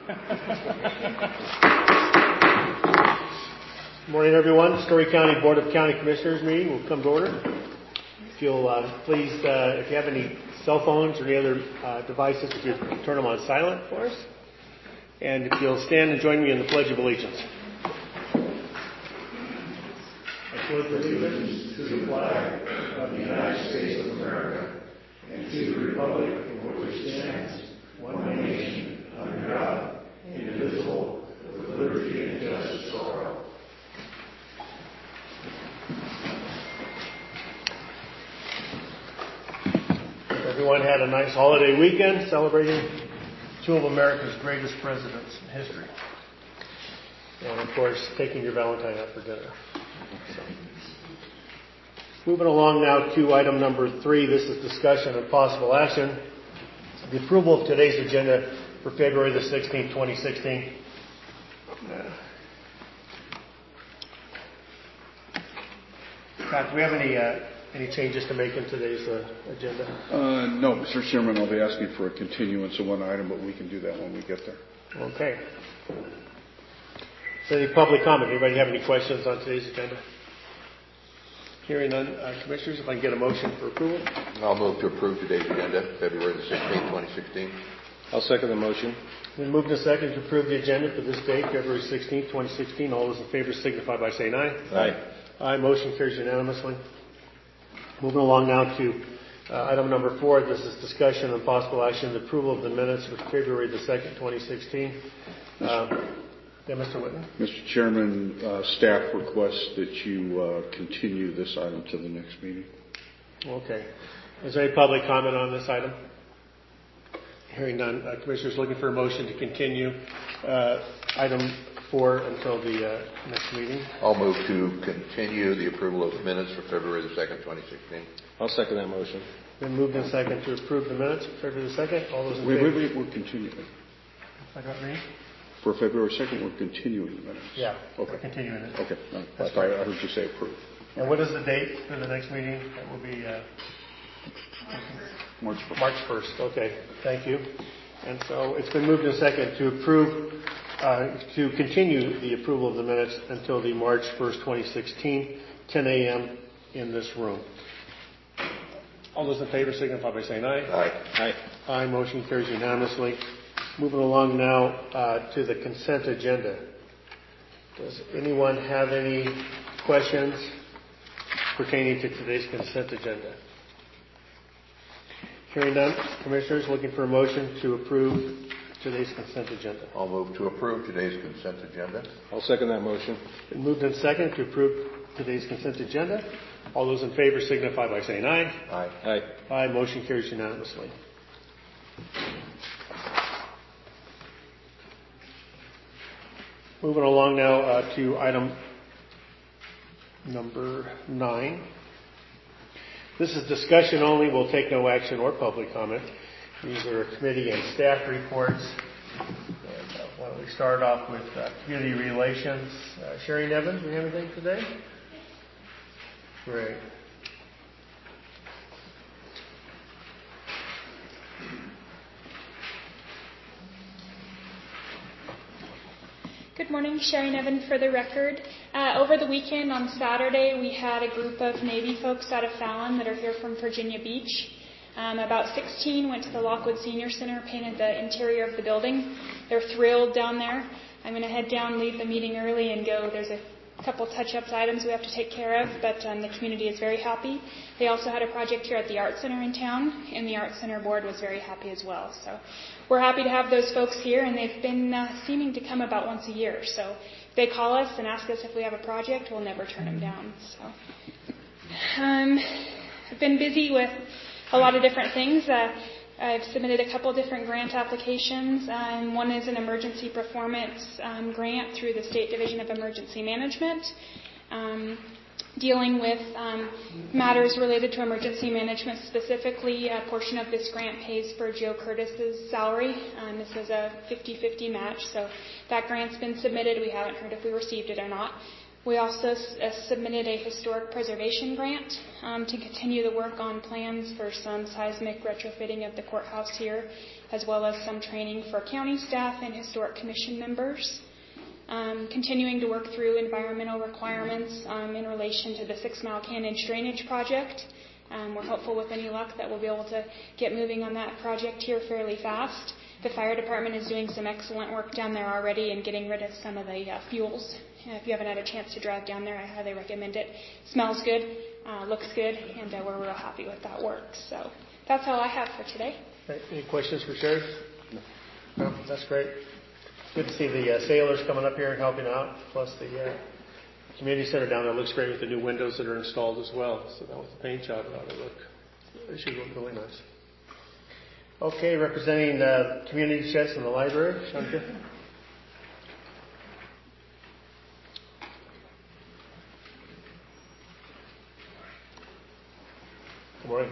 Good morning, everyone. Story County Board of County Commissioners meeting will come to order. If you'll please, if you have any cell phones or any other devices, if you turn them on silent for us. And if you'll stand and join me in the Pledge of Allegiance. I pledge allegiance to the flag of the United States of America and to the republic for which it stands, one nation, under God, indivisible, with liberty and justice for all. Everyone had a nice holiday weekend celebrating two of America's greatest presidents in history. And of course, taking your Valentine out for dinner. So. Moving along now to item number 3. This is discussion of possible action. The approval of today's agenda for February the 16th, 2016. Pat, do we have any changes to make in today's agenda? No, Mr. Chairman, I'll be asking for a continuance of one item, but we can do that when we get there. Okay. So any public comment? Anybody have any questions on today's agenda? Hearing none, Commissioners, if I can get a motion for approval. I'll move to approve today's agenda, February the 16th, 2016. I'll second the motion. Been moved and second to approve the agenda for this date, February 16th, 2016. All those in favor signify by saying aye. Aye. Aye. Motion carries unanimously. Moving along now to item number 4. This is discussion and possible action, the approval of the minutes for February the 2nd, 2016. Mr. Whitten. Mr. Chairman, staff requests that you continue this item to the next meeting. Okay. Is there any public comment on this item? Hearing none. Commissioners looking for a motion to continue item 4 until the next meeting. I'll move to continue the approval of the minutes for February the 2nd, 2016. I'll second that motion. Been moved and second to approve the minutes for February the 2nd. All those in favor? Wait, we're continuing. I got me? For February 2nd, we're continuing the minutes. Yeah. Okay. We're continuing it. Okay. That's right. right. I heard you say approve. And what is the date for the next meeting? That will be March 1st. March 1st. Okay. Thank you. And so it's been moved and second to approve, to continue the approval of the minutes until the March 1st, 2016, 10 a.m. in this room. All those in favor signify by saying aye. Aye. Aye. Aye. Motion carries unanimously. Moving along now to the consent agenda. Does anyone have any questions pertaining to today's consent agenda? Hearing none, Commissioners looking for a motion to approve today's consent agenda. I'll move to approve today's consent agenda. I'll second that motion. Been moved and second to approve today's consent agenda. All those in favor signify by saying aye. Aye. Aye. Aye. Motion carries unanimously. Moving along now to item number 9. This is discussion only. We'll take no action or public comment. These are committee and staff reports. And why don't we start off with community relations. Sherry Nevins, do you have anything today? Great. Good morning, Sherry Nevin for the record. Over the weekend on Saturday, we had a group of Navy folks out of Fallon that are here from Virginia Beach. About 16 went to the Lockwood Senior Center, painted the interior of the building. They're thrilled down there. I'm going to head down, leave the meeting early, and go. There's a couple touch-ups items we have to take care of, but the community is very happy. They also had a project here at the Art Center in town, and the Art Center board was very happy as well. So we're happy to have those folks here, and they've been seeming to come about once a year. So if they call us and ask us if we have a project, we'll never turn them down. So I've been busy with a lot of different things. I've submitted a couple different grant applications. One is an emergency performance grant through the State Division of Emergency Management, dealing with matters related to emergency management. Specifically, a portion of this grant pays for Joe Curtis's salary. This is a 50-50 match, so that grant's been submitted. We haven't heard if we received it or not. We also submitted a historic preservation grant to continue the work on plans for some seismic retrofitting of the courthouse here, as well as some training for county staff and historic commission members. Continuing to work through environmental requirements in relation to the 6 Mile Canyon Drainage Project. We're hopeful with any luck that we'll be able to get moving on that project here fairly fast. The fire department is doing some excellent work down there already and getting rid of some of the fuels. If you haven't had a chance to drive down there, I highly recommend it. Smells good, looks good, and we're real happy with that work. So that's all I have for today. Right. Any questions for Sherry? No, that's great. Good to see the sailors coming up here and helping out, plus the community center down there looks great with the new windows that are installed as well. So that was the paint job. It should look really nice. Okay, representing community chest in the library, Shanika. Good morning.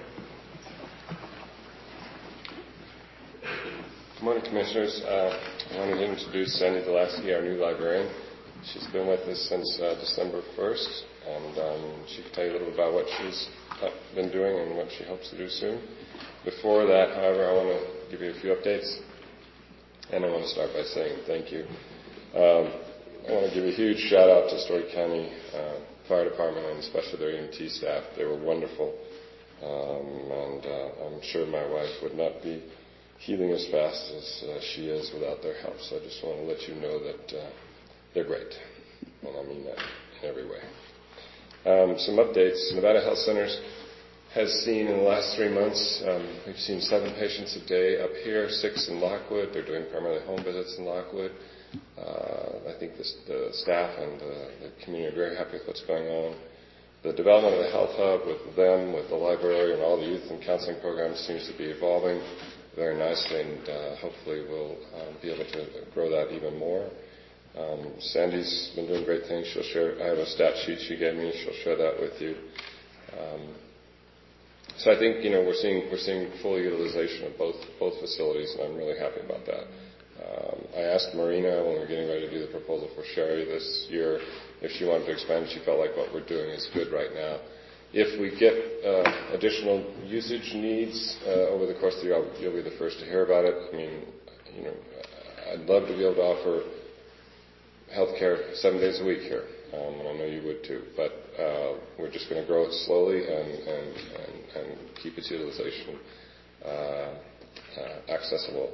Good morning, Commissioners. I wanted to introduce Sandy Delasky, our new librarian. She's been with us since December 1st, and she can tell you a little bit about what she's been doing and what she hopes to do soon. Before that, however, I want to give you a few updates, and I want to start by saying thank you. I want to give a huge shout out to Story County Fire Department and especially their EMT staff. They were wonderful, and I'm sure my wife would not be healing as fast as she is without their help. So I just want to let you know that they're great, and I mean that in every way. Some updates. Nevada Health Centers has seen in the last 3 months, we've seen 7 patients a day up here, 6 in Lockwood. They're doing primarily home visits in Lockwood. I think the staff and the community are very happy with what's going on. The development of the health hub with them, with the library, and all the youth and counseling programs seems to be evolving very nicely, and hopefully we'll be able to grow that even more. Sandy's been doing great things. She'll share. I have a stat sheet she gave me. She'll share that with you. So I think we're seeing full utilization of both facilities, and I'm really happy about that. I asked Marina when we were getting ready to do the proposal for Sherry this year if she wanted to expand. She felt like what we're doing is good right now. If we get additional usage needs over the course of the year, you'll be the first to hear about it. I mean, I'd love to be able to offer healthcare 7 days a week here, and I know you would too. But we're just going to grow it slowly and keep its utilization accessible.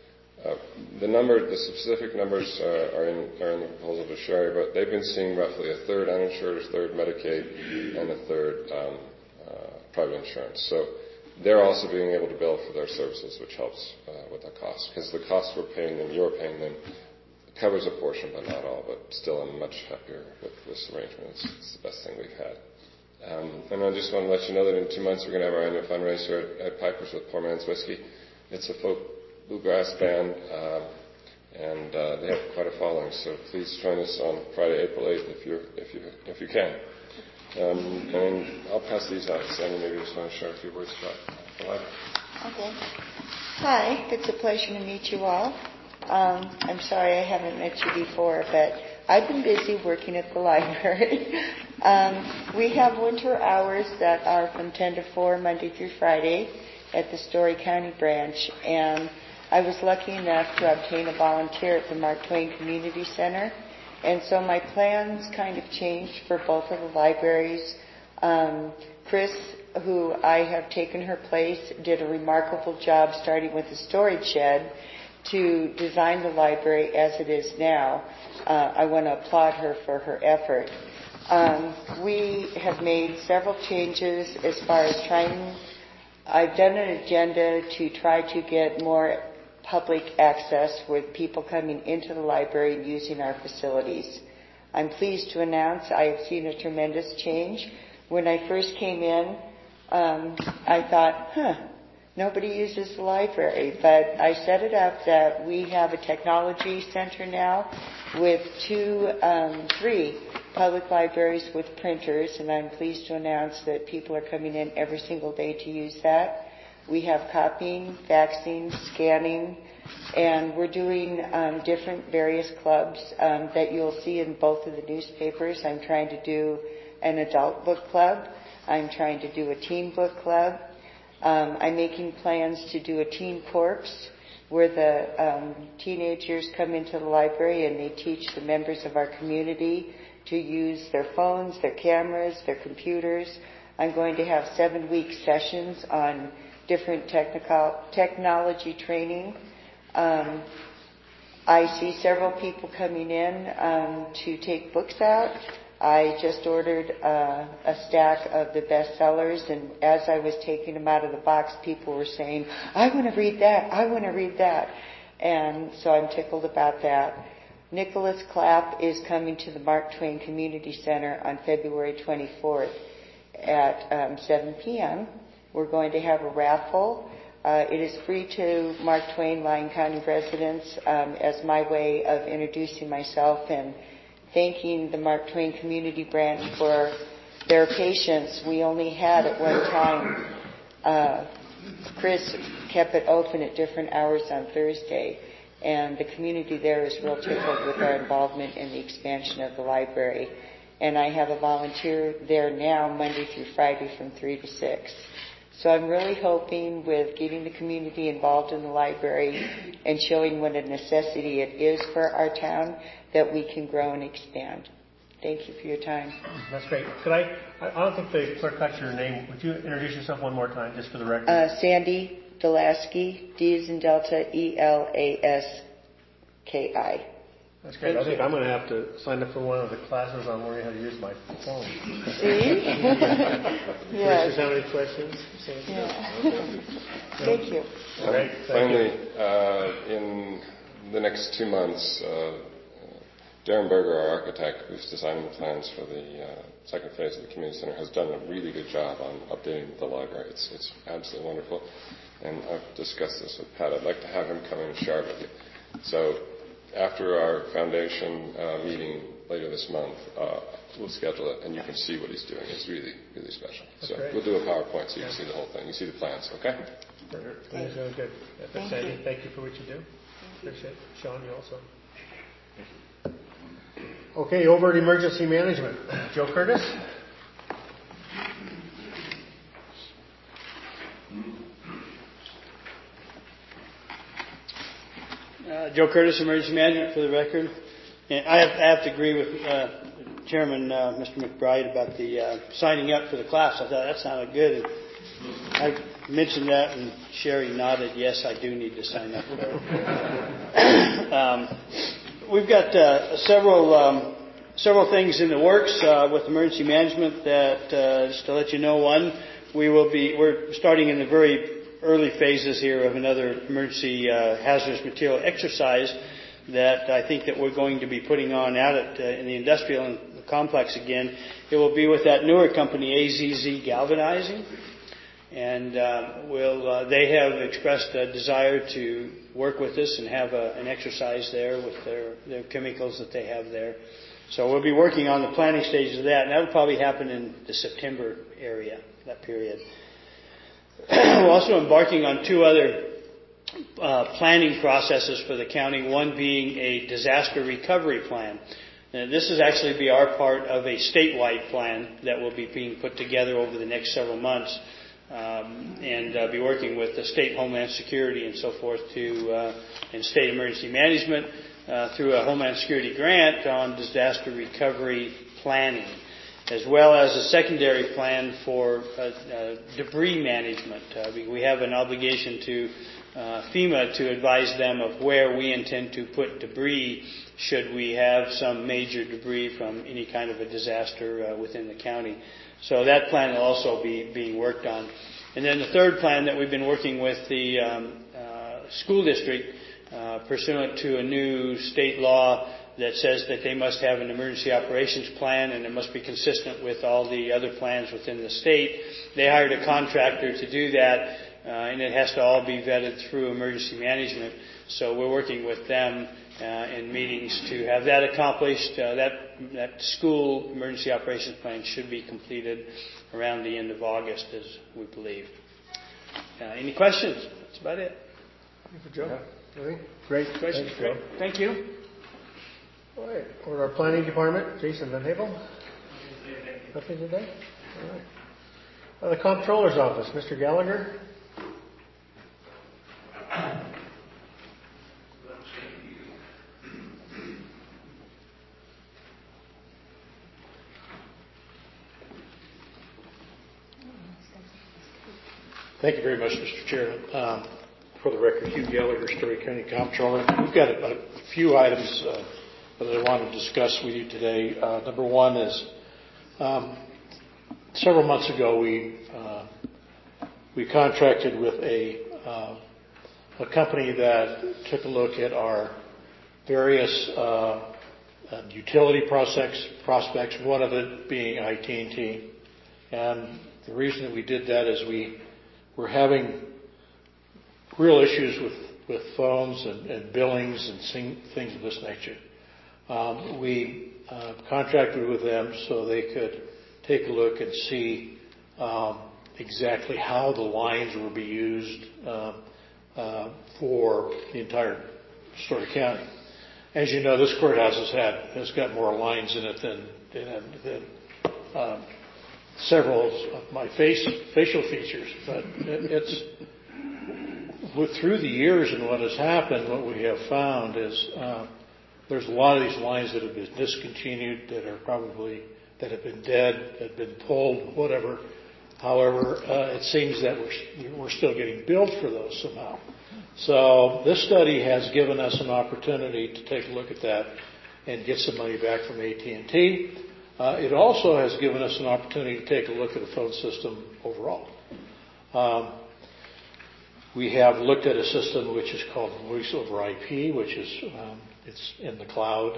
The specific numbers are in the proposal to Sherry, but they've been seeing roughly a third uninsured, a third Medicaid, and a third private insurance. So they're also being able to bill for their services, which helps with the cost, because the costs we're paying them, you're paying them, covers a portion, but not all. But still, I'm much happier with this arrangement. It's the best thing we've had. And I just want to let you know that in 2 months we're going to have our annual fundraiser at Piper's with Poor Man's Whiskey. It's a folk bluegrass band, and they have quite a following. So please join us on Friday, April 8th, if you can. And I'll pass these out. Sandy, maybe you just want to share a few words about the library. Okay. Hi, it's a pleasure to meet you all. I'm sorry I haven't met you before, but I've been busy working at the library. We have winter hours that are from 10 to 4, Monday through Friday, at the Story County branch, and I was lucky enough to obtain a volunteer at the Mark Twain Community Center, and so my plans kind of changed for both of the libraries. Chris, who I have taken her place, did a remarkable job starting with the storage shed to design the library as it is now. I want to applaud her for her effort. We have made several changes as far as I've done an agenda to try to get more public access with people coming into the library and using our facilities. I'm pleased to announce I have seen a tremendous change. When I first came in, I thought, nobody uses the library, but I set it up that we have a technology center now with 3 public libraries with printers, and I'm pleased to announce that people are coming in every single day to use that. We have copying, faxing, scanning, And we're doing different various clubs that you'll see in both of the newspapers. I'm trying to do an adult book club. I'm trying to do a teen book club. I'm making plans to do a teen corps where the teenagers come into the library and they teach the members of our community to use their phones, their cameras, their computers. I'm going to have 7-week sessions on different technology training. I see several people coming in to take books out. I just ordered a stack of the bestsellers, and as I was taking them out of the box, people were saying, I want to read that, I want to read that. And so I'm tickled about that. Nicholas Clapp is coming to the Mark Twain Community Center on February 24th at 7 p.m. We're going to have a raffle. It is free to Mark Twain Lyon County residents as my way of introducing myself and thanking the Mark Twain Community Branch for their patience. We only had at one time, Chris kept it open at different hours on Thursday, and the community there is real tickled with our involvement in the expansion of the library. And I have a volunteer there now Monday through Friday from 3 to 6. So I'm really hoping with getting the community involved in the library and showing what a necessity it is for our town that we can grow and expand. Thank you for your time. That's great. Could I don't think the clerk got your name. Would you introduce yourself one more time, just for the record? Sandy Delaski, D as in Delta, Elaski. That's great. I think I'm going to have to sign up for one of the classes on learning how to use my phone. See? Yes. How many questions? Yeah. Thank you. Great. Finally, in the next 2 months, Darren Berger, our architect, who's designing the plans for the second phase of the community center, has done a really good job on updating the library. It's absolutely wonderful. And I've discussed this with Pat. I'd like to have him come in and share it with you. So after our foundation meeting later this month, we'll schedule it, and you can see what he's doing. It's really, really special. That's so great. We'll do a PowerPoint so you can see the whole thing. You see the plans, okay? That's really good. Sandy, thank you for what you do. Appreciate it. Sean, you also. Okay, over at emergency management. Joe Curtis. Joe Curtis, Emergency Management, for the record. And I have to agree with Chairman Mr. McBride about the signing up for the class. I thought that sounded good. And I mentioned that, and Sherry nodded, yes, I do need to sign up for it. We've got several things in the works with emergency management that, just to let you know, one, we're starting in the very early phases here of another emergency hazardous material exercise that I think that we're going to be putting on out in the industrial complex again. It will be with that newer company, AZZ Galvanizing, and they have expressed a desire to work with us and have an exercise there with their chemicals that they have there. So we'll be working on the planning stages of that, and that will probably happen in the September area, that period. We're also embarking on 2 other planning processes for the county, one being a disaster recovery plan. And this is actually be our part of a statewide plan that will be being put together over the next several months, and be working with the state Homeland Security and so forth and state emergency management through a Homeland Security grant on disaster recovery planning, as well as a secondary plan for debris management. We have an obligation to FEMA to advise them of where we intend to put debris should we have some major debris from any kind of a disaster within the county. So that plan will also be being worked on. And then the third plan that we've been working with the school district pursuant to a new state law that says that they must have an emergency operations plan and it must be consistent with all the other plans within the state. They hired a contractor to do that, and it has to all be vetted through emergency management. So we're working with them in meetings to have that accomplished. That school emergency operations plan should be completed around the end of August, as we believe. Any questions? That's about it. Thank you, Joe. Anything? Great. Thanks, Joe. Thank you. All right. For our planning department, Jason Van Havel. Nothing today? All right. The comptroller's office, Mr. Gallagher. Thank you very much, Mr. Chairman. For the record, Hugh Gallagher, Story County Comptroller. We've got a few items that I want to discuss with you today. Number one is several months ago we contracted with a company that took a look at our various utility prospects, one of it being IT&T. And the reason that we did that is we're having real issues with phones and billings and things of this nature. We contracted with them so they could take a look and see exactly how the lines will be used for the entire Story County. As you know, this courthouse has got more lines in it than several of my facial features, but through the years and what has happened, what we have found is there's a lot of these lines that have been discontinued, that have been dead, that have been pulled, whatever. However, it seems that we're still getting billed for those somehow. So this study has given us an opportunity to take a look at that and get some money back from AT&T. It also has given us an opportunity to take a look at the phone system overall. We have looked at a system which is called Voice over IP, which is it's in the cloud,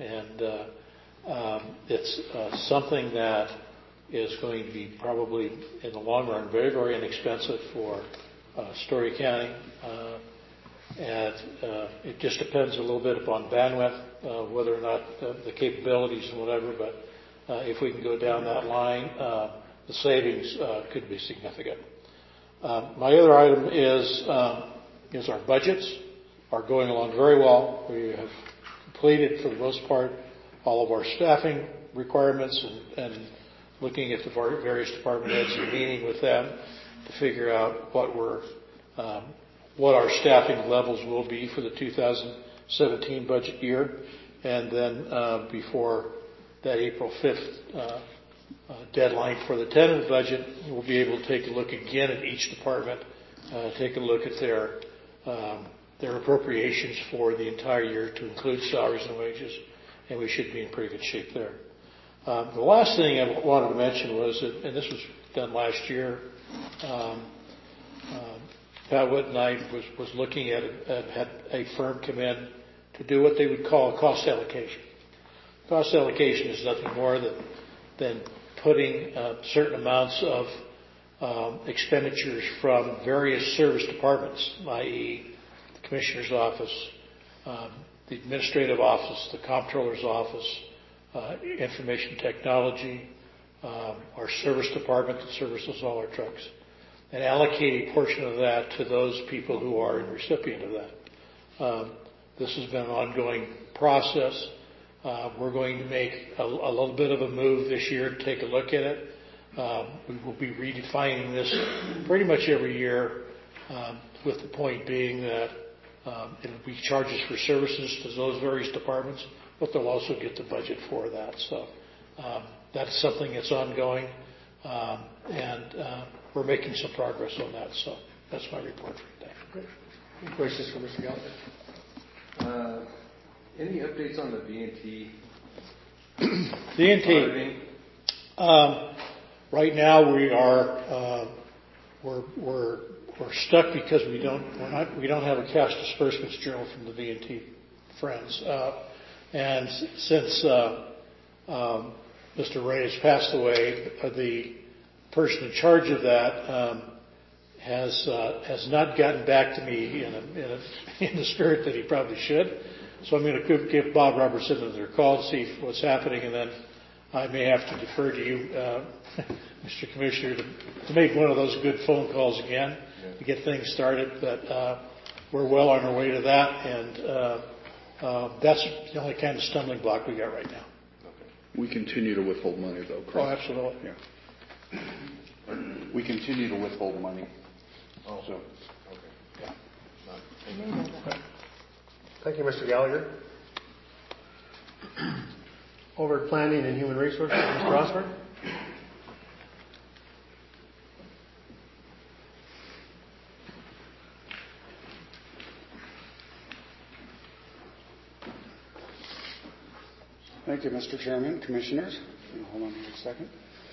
and it's something that is going to be probably in the long run very, very inexpensive for Story County. And it just depends a little bit upon bandwidth, whether or not the capabilities and whatever, but if we can go down that line, the savings could be significant. My other item is our budgets are going along very well. We have completed, for the most part, all of our staffing requirements and looking at the various department heads and meeting with them to figure out what our staffing levels will be for the 2017 budget year. And then before that April 5th deadline for the tentative budget, we'll be able to take a look again at each department, take a look at their appropriations for the entire year to include salaries and wages, and we should be in pretty good shape there. The last thing I wanted to mention was, and this was done last year, Pat Wood and I was looking at had a firm come in to do what they would call a cost allocation. Cost allocation is nothing more than putting certain amounts of expenditures from various service departments, i.e. the Commissioner's office, the Administrative office, the Comptroller's office, Information Technology, our Service Department that services all our trucks, and allocate a portion of that to those people who are the recipient of that. This has been an ongoing process. We're going to make a little bit of a move this year to take a look at it. We will be redefining this pretty much every year, with the point being that it will be charges for services to those various departments, but they'll also get the budget for that. So that's something that's ongoing, and we're making some progress on that. So that's my report for today. Great. Any questions for Mr. Gallagher? Any updates on the V&T? V&T. Right now we are we're stuck because we don't have a cash disbursements journal from the V&T friends, and since Mr. Ray has passed away, the person in charge of that has not gotten back to me in the spirit that he probably should. So I'm going to give Bob Robertson another call to see what's happening, and then I may have to defer to you, Mr. Commissioner, to make one of those good phone calls again to get things started. But we're well on our way to that, and that's the only kind of stumbling block we got right now. We continue to withhold money, though, correct? Oh, absolutely. Yeah. We continue to withhold money. Oh, So. okay. Yeah. Thank you, Mr. Gallagher. Over at Planning and Human Resources, Mr. Osborne. Thank you, Mr. Chairman, Commissioners. Hold on here a second.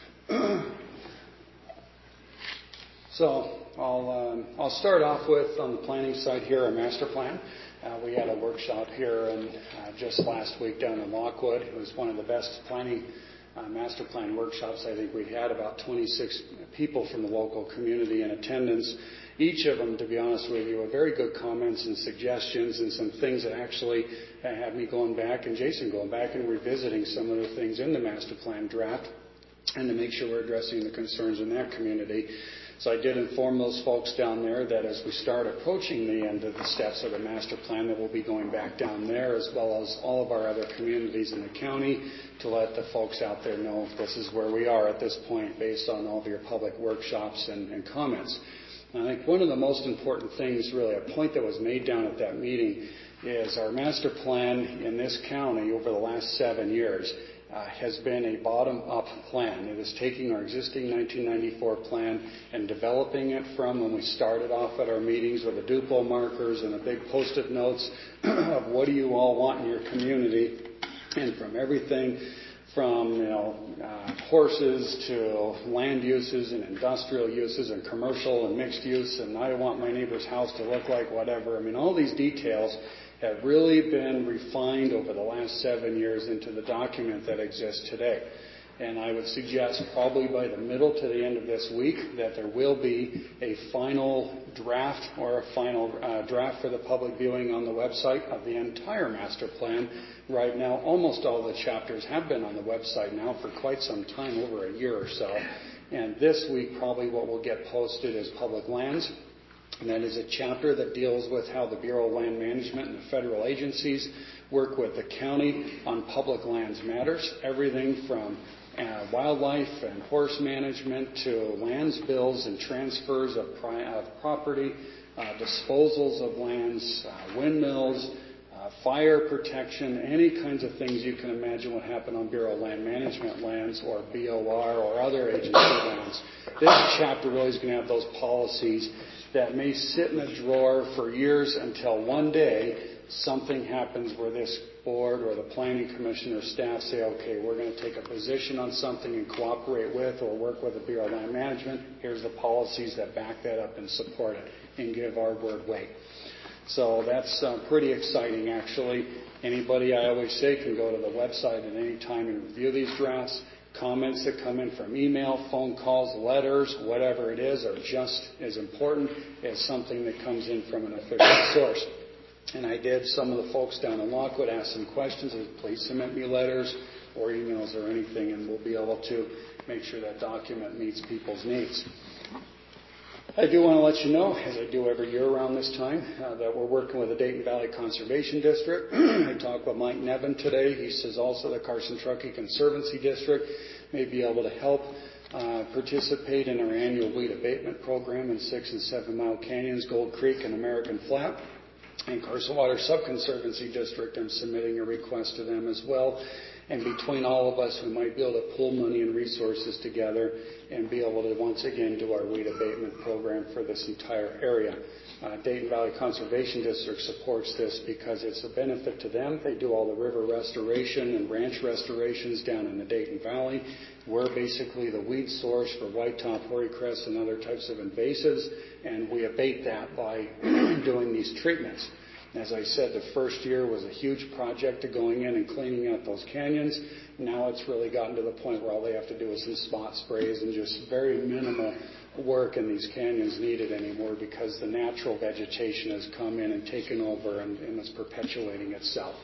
So I'll start off with, on the planning side here, our master plan. We had a workshop here just last week down in Lockwood. It was one of the best planning master plan workshops I think we had. About 26 people from the local community in attendance. Each of them, to be honest with you, were very good comments and suggestions and some things that actually had me going back, and Jason going back and revisiting some of the things in the master plan draft and to make sure we're addressing the concerns in that community. So I did inform those folks down there that as we start approaching the end of the steps of the master plan, that we'll be going back down there as well as all of our other communities in the county to let the folks out there know this is where we are at this point based on all of your public workshops and comments. And I think one of the most important things, really, a point that was made down at that meeting is our master plan in this county over the last 7 years has been a bottom-up plan. It is taking our existing 1994 plan and developing it from when we started off at our meetings with the Duplo markers and the big post-it notes of what do you all want in your community, and from everything from horses to land uses and industrial uses and commercial and mixed use, and I want my neighbor's house to look like whatever. I mean, all these details have really been refined over the last 7 years into the document that exists today. And I would suggest probably by the middle to the end of this week that there will be a final draft or a final draft for the public viewing on the website of the entire master plan. Right now, almost all the chapters have been on the website now for quite some time, over a year or so. And this week, probably what will get posted is public lands. And that is a chapter that deals with how the Bureau of Land Management and the federal agencies work with the county on public lands matters. Everything from wildlife and horse management to lands bills and transfers of property, disposals of lands, windmills, fire protection, any kinds of things you can imagine would happen on Bureau of Land Management lands or BOR or other agency lands. This chapter really is going to have those policies that may sit in a drawer for years until one day something happens where this board or the planning commission or staff say, okay, we're going to take a position on something and cooperate with or work with the Bureau of Land Management. Here's the policies that back that up and support it and give our word weight. So that's pretty exciting, actually. Anybody, I always say, can go to the website at any time and review these drafts. Comments that come in from email, phone calls, letters, whatever it is, are just as important as something that comes in from an official source. And I did. Some of the folks down in Lockwood asked some questions. Please submit me letters or emails or anything, and we'll be able to make sure that document meets people's needs. I do want to let you know, as I do every year around this time, that we're working with the Dayton Valley Conservation District. I talked with Mike Nevin today. He says also the Carson Truckee Conservancy District may be able to help participate in our annual weed abatement program in 6 and 7 Mile Canyons, Gold Creek, and American Flat. And Carson Water Subconservancy District, I'm submitting a request to them as well. And between all of us, we might be able to pull money and resources together and be able to once again do our weed abatement program for this entire area. Dayton Valley Conservation District supports this because it's a benefit to them. They do all the river restoration and ranch restorations down in the Dayton Valley. We're basically the weed source for white-top hoary-crest and other types of invasives, and we abate that by doing these treatments. As I said, the first year was a huge project to going in and cleaning out those canyons. Now it's really gotten to the point where all they have to do is some spot sprays and just very minimal work in these canyons needed anymore because the natural vegetation has come in and taken over and is perpetuating itself.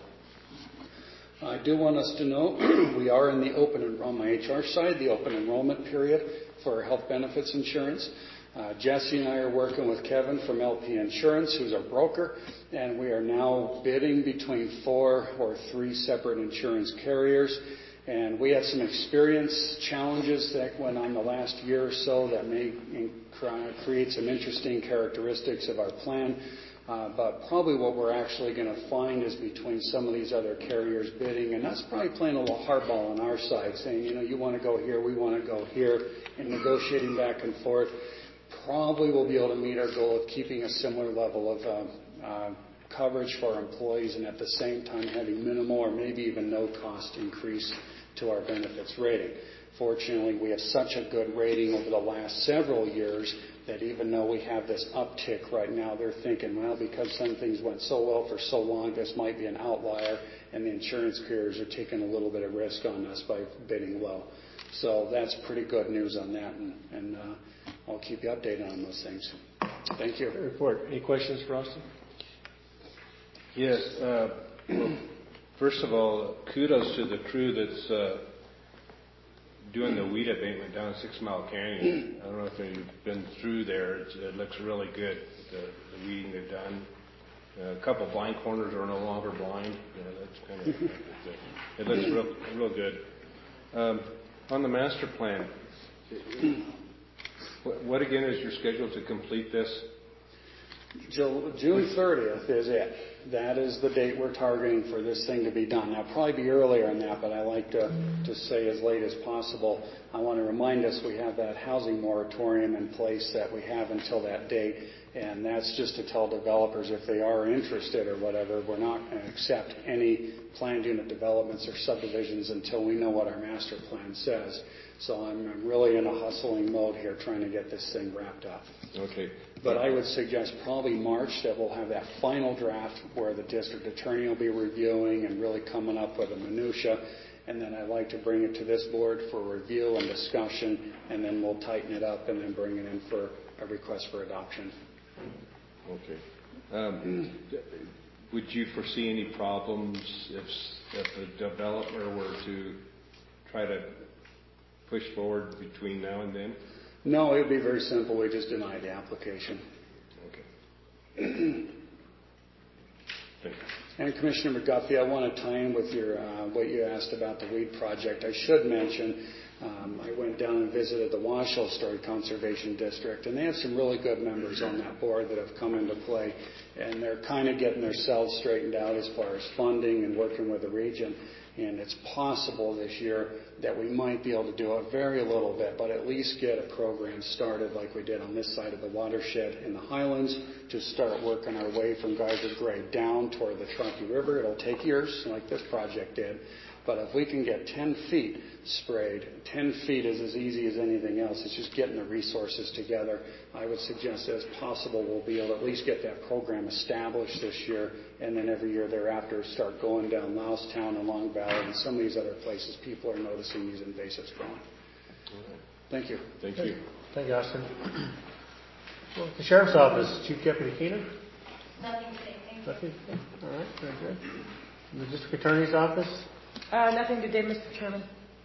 I do want us to know we are in the on my HR side, the open enrollment period for health benefits insurance. Jesse and I are working with Kevin from LP Insurance, who's our broker, and we are now bidding between 4 or 3 separate insurance carriers. And we had some experience challenges that went on the last year or so that may create some interesting characteristics of our plan. But probably what we're actually going to find is between some of these other carriers bidding, and that's probably playing a little hardball on our side, saying, you want to go here, we want to go here, and negotiating back and forth. Probably we'll be able to meet our goal of keeping a similar level of coverage for our employees and at the same time having minimal or maybe even no cost increase to our benefits rating. Fortunately, we have such a good rating over the last several years that even though we have this uptick right now, they're thinking, well, because some things went so well for so long, this might be an outlier, and the insurance carriers are taking a little bit of risk on us by bidding low. So that's pretty good news on that, and I'll keep you updated on those things. Thank you. Report. Any questions for Austin? Yes. Well, first of all, kudos to the crew that's doing the weed abatement down 6 Mile Canyon. I don't know if you've been through there. It looks really good, the weeding they've done. A couple blind corners are no longer blind. That's kind of it looks real good. On the master plan, what again is your schedule to complete this? June 30th is it. That is the date we're targeting for this thing to be done. Now, probably be earlier than that, but I like to say as late as possible. I want to remind us we have that housing moratorium in place that we have until that date, and that's just to tell developers if they are interested or whatever, we're not going to accept any planned unit developments or subdivisions until we know what our master plan says. So I'm really in a hustling mode here trying to get this thing wrapped up. Okay. But I would suggest probably March that we'll have that final draft where the district attorney will be reviewing and really coming up with a minutia. And then I'd like to bring it to this board for review and discussion, and then we'll tighten it up and then bring it in for a request for adoption. Okay. Would you foresee any problems if the developer were to try to push forward between now and then? No, it would be very simple. We just deny the application. Okay. Thank you. And Commissioner McGuffey, I want to tie in with your what you asked about the weed project. I should mention I went down and visited the Washoe Historic Conservation District, and they have some really good members on that board that have come into play, and they're kind of getting themselves straightened out as far as funding and working with the region. And it's possible this year that we might be able to do a very little bit, but at least get a program started like we did on this side of the watershed in the Highlands to start working our way from Geyser Grade down toward the Truckee River. It'll take years like this project did. But if we can get 10 feet sprayed, 10 feet is as easy as anything else. It's just getting the resources together. I would suggest that it's possible we'll be able to at least get that program established this year, and then every year thereafter start going down Loustown and Long Valley and some of these other places people are noticing these invasives growing. Thank you. Thank you. Thank you, Austin. Well, the Sheriff's Office, Chief Deputy Keenan? Nothing today, thank you. Nothing? All right, very good. And the District Attorney's Office? Nothing today, Mr. Chairman.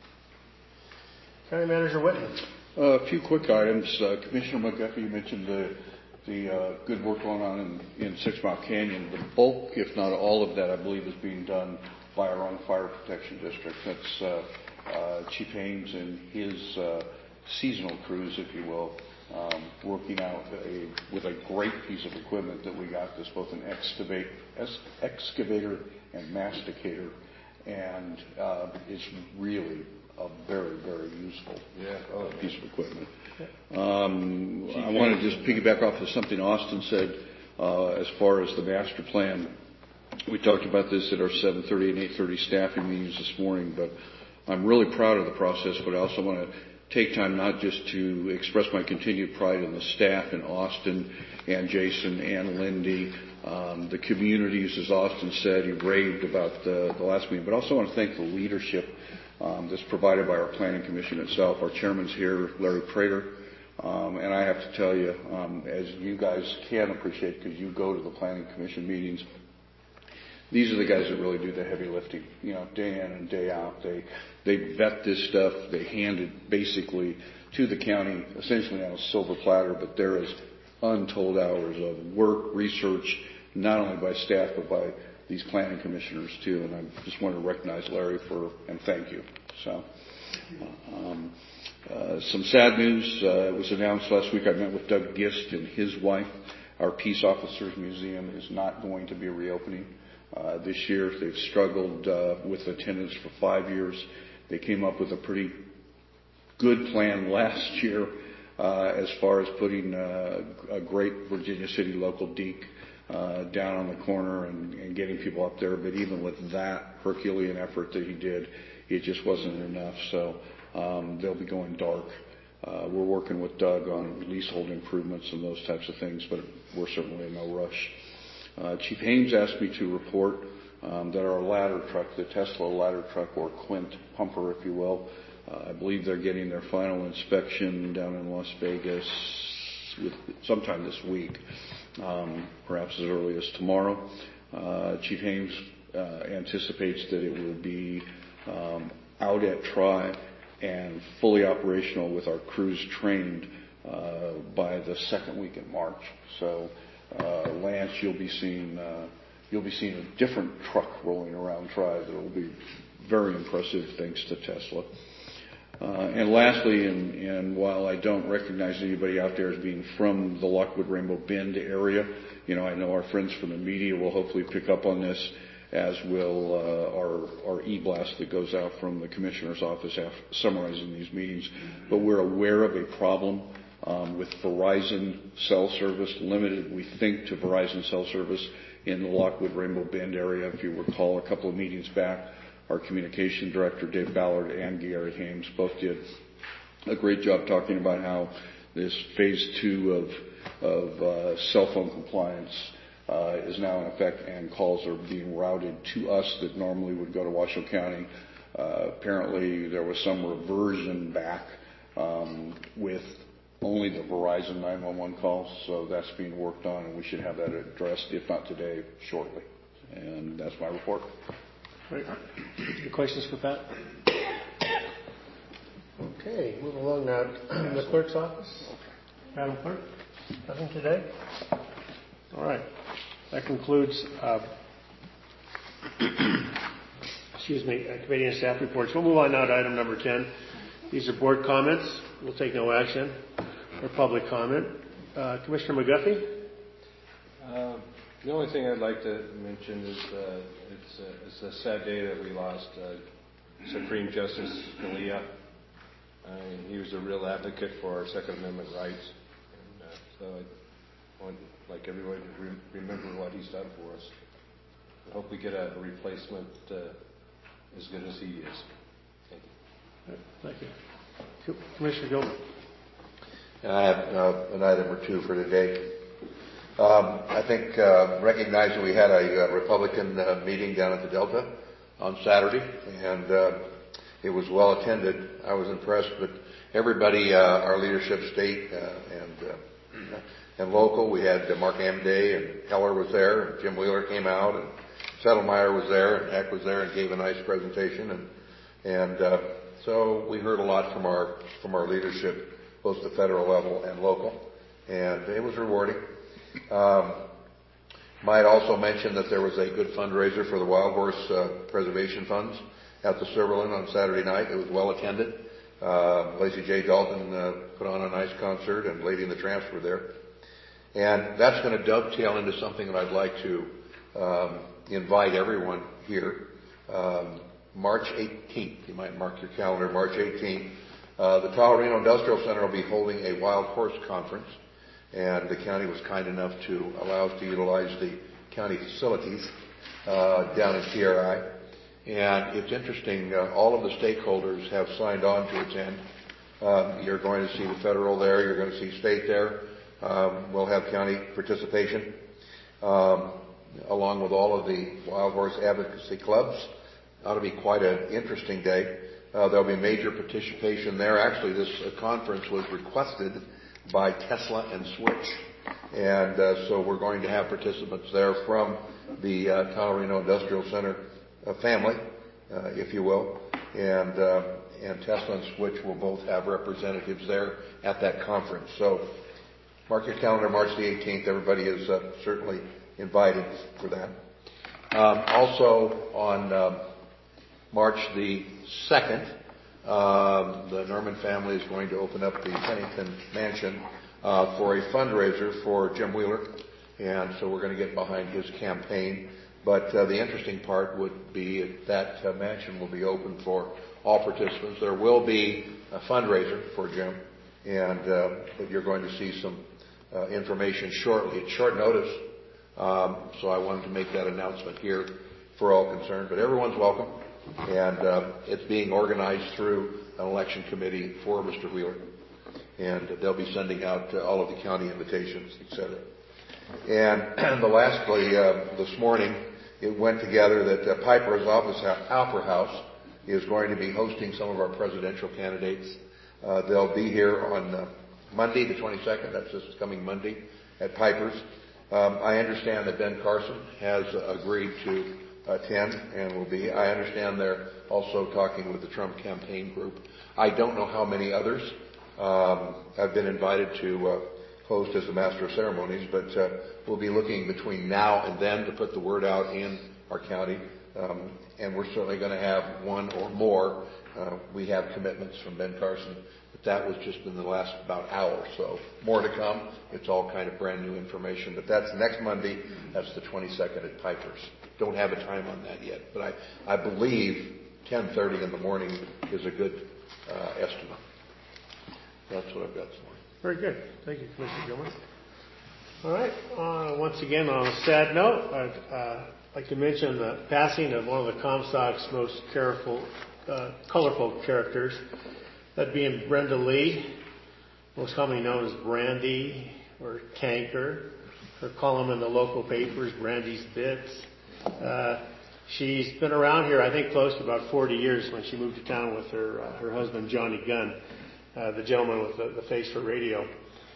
County Manager Whitten? A few quick items. Commissioner McGuffey, you mentioned the good work going on in 6 Mile Canyon. The bulk, if not all of that, I believe, is being done by our own fire protection district. That's Chief Haynes and his seasonal crews, if you will, working out with a great piece of equipment that we got. That's both an excavator and masticator, and it's really a very, very useful piece of equipment. I want to just piggyback off of something Austin said as far as the master plan. We talked about this at our 7:30 and 8:30 staffing meetings this morning, but I'm really proud of the process, but I also want to take time not just to express my continued pride in the staff in Austin and Jason and Lindy, the communities, as Austin said, he raved about the last meeting, but also want to thank the leadership that's provided by our Planning Commission itself. Our chairman's here, Larry Prater, and I have to tell you, as you guys can appreciate because you go to the Planning Commission meetings, These are the guys that really do the heavy lifting, day in and day out. They vet this stuff. They hand it basically to the county, essentially on a silver platter, but there is untold hours of work, research, not only by staff, but by these planning commissioners too. And I just want to recognize Larry and thank you. So, some sad news, it was announced last week. I met with Doug Gist and his wife. Our Peace Officers Museum is not going to be reopening this year. They've struggled with attendance for 5 years. They came up with a pretty good plan last year as far as putting a great Virginia City local deke down on the corner and getting people up there. But even with that Herculean effort that he did, it just wasn't enough. So they'll be going dark. We're working with Doug on leasehold improvements and those types of things, but we're certainly in no rush. Chief Haynes asked me to report that our ladder truck, the Tesla ladder truck, or Quint pumper, if you will, I believe they're getting their final inspection down in Las Vegas sometime this week, perhaps as early as tomorrow. Chief Haynes anticipates that it will be out at Tri and fully operational with our crews trained by the second week in March. So, Lance, you'll be seeing a different truck rolling around Tri that will be very impressive thanks to Tesla. And lastly, and while I don't recognize anybody out there as being from the Lockwood Rainbow Bend area, I know our friends from the media will hopefully pick up on this, as will our e-blast that goes out from the Commissioner's office summarizing these meetings. But we're aware of a problem with Verizon cell service, limited, we think, to Verizon cell service in the Lockwood Rainbow Bend area. If you recall, a couple of meetings back, our communication director, Dave Ballard, and Gary Hames both did a great job talking about how this phase 2 of cell phone compliance is now in effect, and calls are being routed to us that normally would go to Washoe County. Apparently, there was some reversion back with only the Verizon 911 calls, so that's being worked on, and we should have that addressed, if not today, shortly. And that's my report. Great. Any questions for Pat? Okay, moving along now. The clerk's office. Madam Clerk, nothing today? All right. That concludes committee and staff reports. We'll move on now to item number 10. These are board comments. We'll take no action or public comment. Commissioner McGuffey? The only thing I'd like to mention is it's a sad day that we lost Supreme Justice Scalia. He was a real advocate for our Second Amendment rights. And so I want, like everybody, to remember what he's done for us. I hope we get a replacement as good as he is. Thank you. Thank you. Commissioner Gilman. I have an item or two for today. I think recognizing we had a Republican meeting down at the Delta on Saturday, and it was well attended. I was impressed, but everybody, our leadership, state and local, we had Mark Amday and Heller was there, and Jim Wheeler came out, and Settlemyre was there, and Eck was there and gave a nice presentation, and so we heard a lot from our leadership, both the federal level and local, and it was rewarding. Might also mention that there was a good fundraiser for the Wild Horse Preservation Funds at the Silverland on Saturday night. It was well attended. Lacey J. Dalton put on a nice concert, and Lady and the Tramps were there. And that's going to dovetail into something that I'd like to invite everyone here. March 18th, you might mark your calendar, March 18th, the Tahoe Reno Industrial Center will be holding a Wild Horse Conference. And the county was kind enough to allow us to utilize the county facilities down in TRI. And it's interesting, all of the stakeholders have signed on to attend. You're going to see the federal there, you're going to see state there. We'll have county participation, along with all of the Wild Horse advocacy clubs. Ought to be quite an interesting day. There'll be major participation there. Actually, this conference was requested by Tesla and Switch. And so we're going to have participants there from the Talerino Industrial Center family, if you will, and Teslin Switch will both have representatives there at that conference. So mark your calendar, March the 18th. Everybody is certainly invited for that. Also on March the 2nd, the Norman family is going to open up the Pennington Mansion for a fundraiser for Jim Wheeler, and so we're going to get behind his campaign. But the interesting part would be that mansion will be open for all participants. There will be a fundraiser for Jim, and but you're going to see some information shortly. It's short notice, so I wanted to make that announcement here for all concerned. But everyone's welcome, and it's being organized through an election committee for Mr. Wheeler, and they'll be sending out all of the county invitations, etc. And lastly, this morning it went together that Piper's Opera House is going to be hosting some of our presidential candidates. They'll be here on Monday, the 22nd. That's this coming Monday at Piper's. I understand that Ben Carson has agreed to attend and will be. I understand they're also talking with the Trump campaign group. I don't know how many others have been invited to host as the master of ceremonies, but we'll be looking between now and then to put the word out in our county, and we're certainly going to have one or more. We have commitments from Ben Carson, but that was just in the last about hour, so more to come. It's all kind of brand new information, but that's next Monday. That's the 22nd at Piper's. Don't have a time on that yet, but I believe 10:30 in the morning is a good estimate. That's what I've got this morning. Very good. Thank you, Commissioner Gilman. All right. Once again, on a sad note, I'd like to mention the passing of one of the Comstock's most colorful characters, that being Brenda Lee, most commonly known as Brandy or Tanker. Her column in the local papers, Brandy's Bits. She's been around here, I think, close to about 40 years when she moved to town with her husband, Johnny Gunn, the gentleman with the face for radio.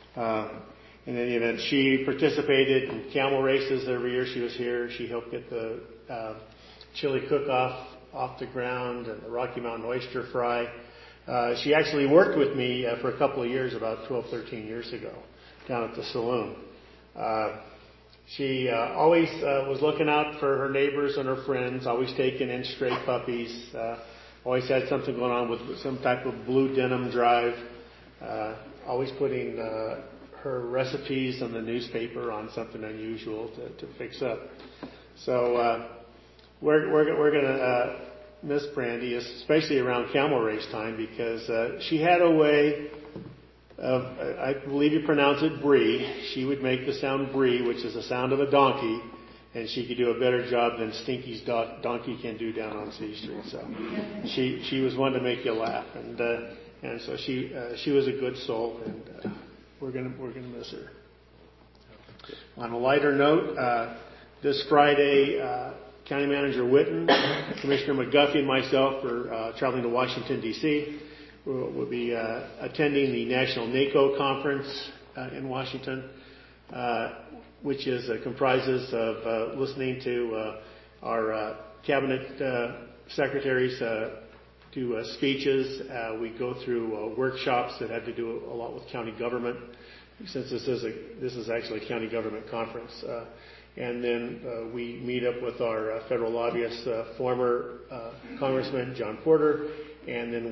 In any event, she participated in camel races every year she was here. She helped get the chili cook-off off the ground and the Rocky Mountain oyster fry. She actually worked with me for a couple of years, about 12, 13 years ago, down at the saloon. She always was looking out for her neighbors and her friends, always taking in stray puppies, always had something going on with some type of blue denim drive, always putting her recipes on the newspaper on something unusual to fix up. So we're going to miss Brandy, especially around camel race time, because she had a way of, I believe you pronounce it brie. She would make the sound brie, which is the sound of a donkey, and she could do a better job than Stinky's donkey can do down on C Street. So she was one to make you laugh, and so she was a good soul, and we're gonna miss her. On a lighter note, this Friday, County Manager Whitten, Commissioner McGuffey, and myself are traveling to Washington, D.C. We'll be attending the National NACO Conference in Washington, which comprises of listening to our cabinet secretaries do speeches. We go through workshops that have to do a lot with county government, since this is actually a county government conference. And then we meet up with our federal lobbyist, former Congressman John Porter, and then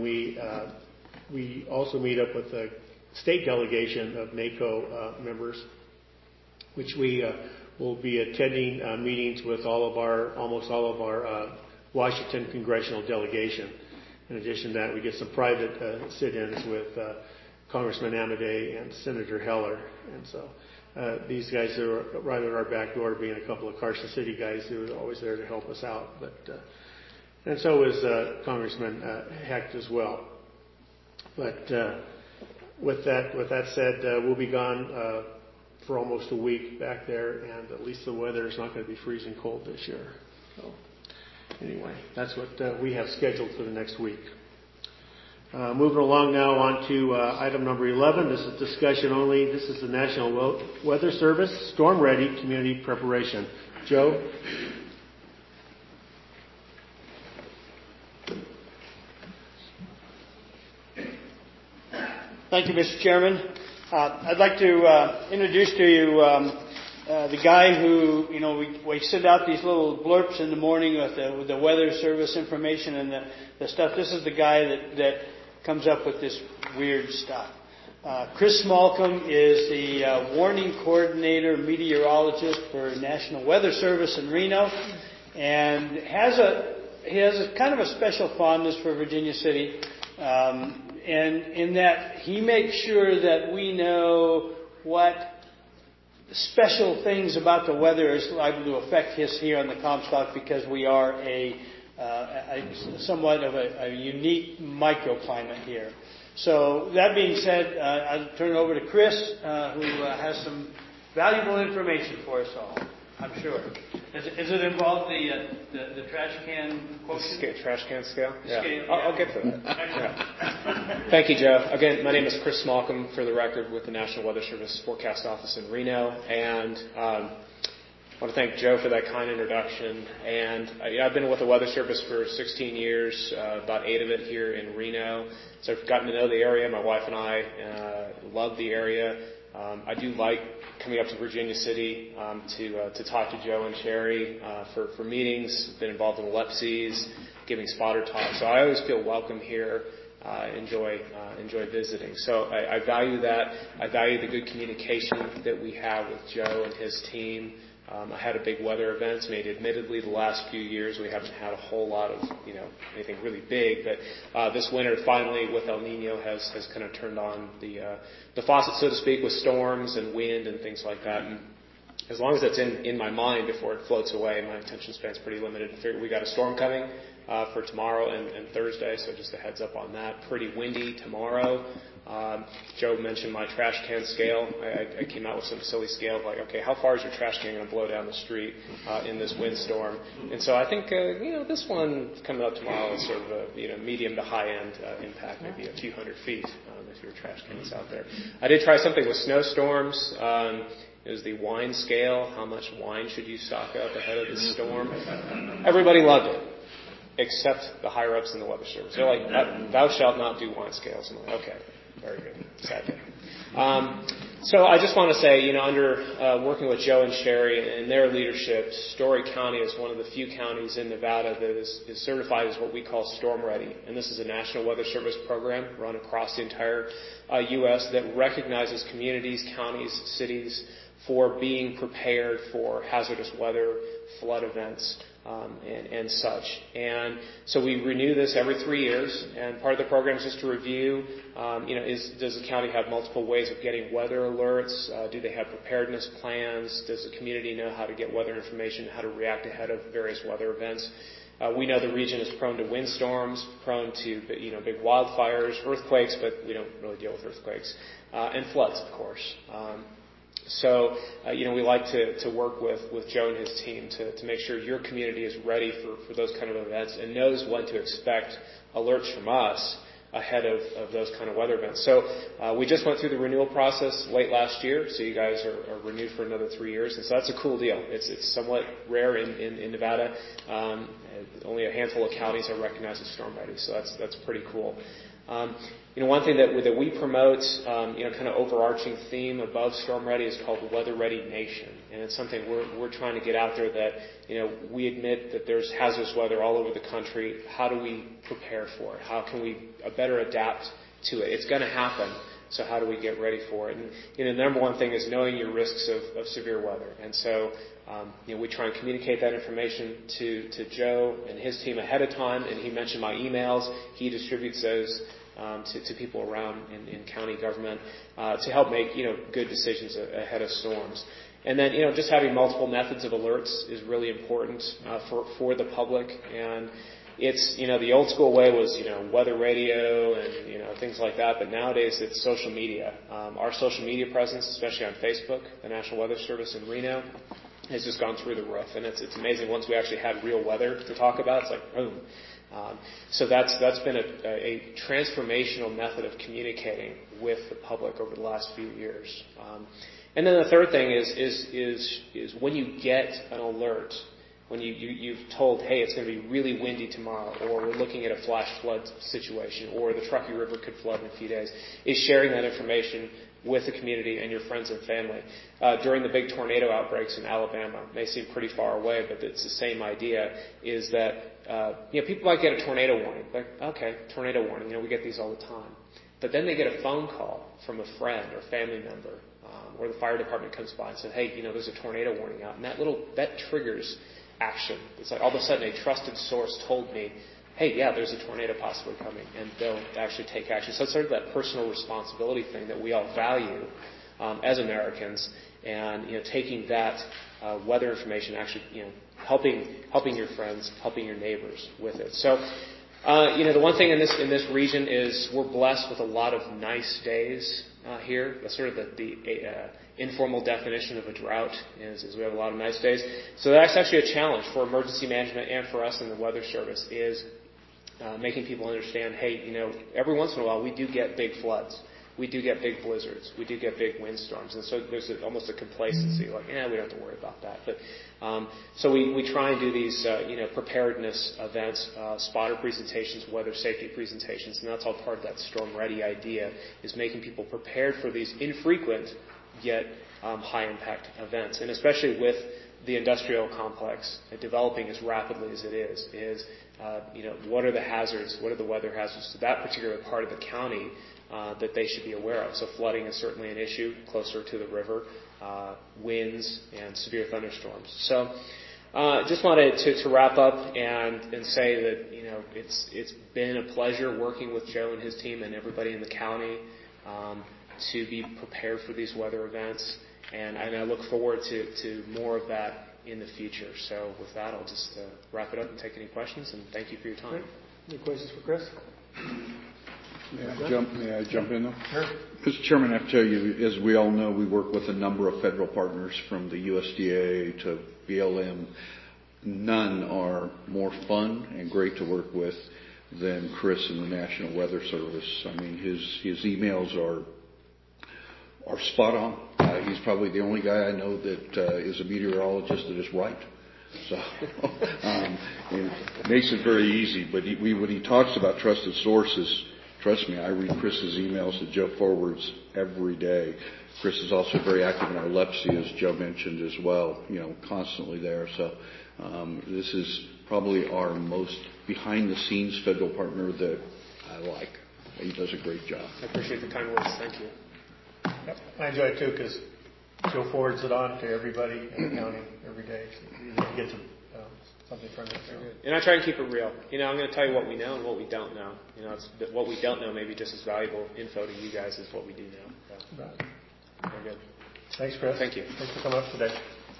we also meet up with the state delegation of NACO members, which we will be attending meetings with almost all of our Washington congressional delegation. In addition to that, we get some private sit-ins with Congressman Amodei and Senator Heller, and so. These guys are right at our back door, being a couple of Carson City guys who are always there to help us out. And so is Congressman Hecht as well. But with that said, we'll be gone for almost a week back there, and at least the weather is not going to be freezing cold this year. So anyway, that's what we have scheduled for the next week. Moving along now on to item number 11. This is discussion only. This is the National Weather Service Storm Ready Community Preparation Joe? Thank you, Mr. Chairman. I'd like to introduce to you the guy who, we send out these little blurbs in the morning with the weather service information and the stuff. This is the guy that comes up with this weird stuff. Chris Malcolm is the warning coordinator meteorologist for National Weather Service in Reno, and he has a kind of a special fondness for Virginia City. And in that he makes sure that we know what special things about the weather is liable to affect us here on the Comstock, because we are somewhat of a unique microclimate here. So that being said, I'll turn it over to Chris, who has some valuable information for us all, I'm sure. Does it involve the trash can quotient? Trash can scale? Yeah. Scale, I'll get to that. Yeah. Thank you, Joe. Again, my name is Chris Malcolm, for the record, with the National Weather Service Forecast Office in Reno. And I want to thank Joe for that kind introduction. And I've been with the Weather Service for 16 years, about 8 of it here in Reno. So I've gotten to know the area. My wife and I love the area. I do like coming up to Virginia City to talk to Joe and Sherry for meetings. Been involved in WEPCs, giving spotter talks. So I always feel welcome here. Enjoy visiting. So I value that. I value the good communication that we have with Joe and his team. I had a big weather events. Admittedly, the last few years we haven't had a whole lot of anything really big. But this winter, finally, with El Nino, has kind of turned on the faucet, so to speak, with storms and wind and things like that. And as long as that's in my mind before it floats away, my attention span's pretty limited. We got a storm coming for tomorrow and Thursday, so just a heads up on that. Pretty windy tomorrow. Joe mentioned my trash can scale. I came out with some silly scale of like, okay, how far is your trash can going to blow down the street in this windstorm? And so I think this one coming up tomorrow is sort of a medium to high end impact, maybe a few hundred feet if your trash can is out there. I did try something with snowstorms. It was the wine scale. How much wine should you stock up ahead of the storm? Everybody loved it, except the higher ups in the Weather Service. They're like, thou shalt not do wine scales. I'm like, okay. Very good. Sad day. So I just want to say, under working with Joe and Sherry and their leadership, Story County is one of the few counties in Nevada that is certified as what we call Storm Ready. And this is a National Weather Service program run across the entire U.S. that recognizes communities, counties, cities for being prepared for hazardous weather, flood events, and such. And so we renew this every 3 years, and part of the program is just to review, does the county have multiple ways of getting weather alerts? Do they have preparedness plans? Does the community know how to get weather information, how to react ahead of various weather events? We know the region is prone to windstorms, prone to big wildfires, earthquakes, but we don't really deal with earthquakes, and floods, of course. So, we like to work with Joe and his team to make sure your community is ready for those kind of events and knows what to expect alerts from us ahead of those kind of weather events. So we just went through the renewal process late last year, so you guys are renewed for another 3 years, and so that's a cool deal. It's somewhat rare in Nevada. Only a handful of counties are recognized as storm ready, so that's pretty cool. One thing that we promote, kind of overarching theme above Storm Ready is called Weather Ready Nation. And it's something we're trying to get out there that, we admit that there's hazardous weather all over the country. How do we prepare for it? How can we better adapt to it? It's going to happen. So how do we get ready for it? And, the number one thing is knowing your risks of severe weather. And so, we try and communicate that information to Joe and his team ahead of time. And he mentioned my emails. He distributes those to people around in county government to help make good decisions ahead of storms. And then just having multiple methods of alerts is really important for the public. And it's the old school way was weather radio and things like that. But nowadays it's social media. Our social media presence, especially on Facebook, the National Weather Service in Reno, has just gone through the roof. And it's amazing once we actually had real weather to talk about. It's like boom. So that's been a transformational method of communicating with the public over the last few years. And then the third thing is when you get an alert, when you've told, hey, it's going to be really windy tomorrow, or we're looking at a flash flood situation, or the Truckee River could flood in a few days, is sharing that information with the community and your friends and family. During the big tornado outbreaks in Alabama, it may seem pretty far away, but it's the same idea, is that people might get a tornado warning. Like, okay, tornado warning, we get these all the time. But then they get a phone call from a friend or family member, or the fire department comes by and says, hey, there's a tornado warning out. And that triggers action. It's like all of a sudden a trusted source told me, hey, yeah, there's a tornado possibly coming, and they'll actually take action. So it's sort of that personal responsibility thing that we all value as Americans, and taking that weather information, actually helping your friends, helping your neighbors with it. So the one thing in this region is we're blessed with a lot of nice days here. That's sort of the informal definition of a drought is we have a lot of nice days. So that's actually a challenge for emergency management and for us in the Weather Service is making people understand, hey, every once in a while we do get big floods. We do get big blizzards. We do get big windstorms. And so there's almost a complacency, like, we don't have to worry about that. But so we try and do these, preparedness events, spotter presentations, weather safety presentations, and that's all part of that Storm Ready idea, is making people prepared for these infrequent yet high-impact events. And especially with the industrial complex developing as rapidly as it is what are the hazards, what are the weather hazards to that particular part of the county that they should be aware of. So flooding is certainly an issue closer to the river, winds, and severe thunderstorms. So just wanted to wrap up and say that it's been a pleasure working with Joe and his team and everybody in the county to be prepared for these weather events, and I look forward to more of that in the future. So with that, I'll just wrap it up and take any questions, and thank you for your time. Any questions for Chris? May I jump in, though? Sure. Mr. Chairman, I have to tell you, as we all know, we work with a number of federal partners from the USDA to BLM. None are more fun and great to work with than Chris and the National Weather Service. I mean, his emails are spot on. He's probably the only guy I know that is a meteorologist that is right. So it makes it very easy. But when he talks about trusted sources, trust me, I read Chris's emails that Joe forwards every day. Chris is also very active in our LEPC, as Joe mentioned as well, constantly there. So this is probably our most behind-the-scenes federal partner that I like. He does a great job. I appreciate the kind words. Thank you. Yep. I enjoy it too because Joe forwards it on to everybody in the county every day. So you get something from it. And I try and keep it real. I'm going to tell you what we know and what we don't know. What we don't know may be just as valuable info to you guys as what we do know. So, very good. Thanks, Chris. Thank you. Thanks for coming up today.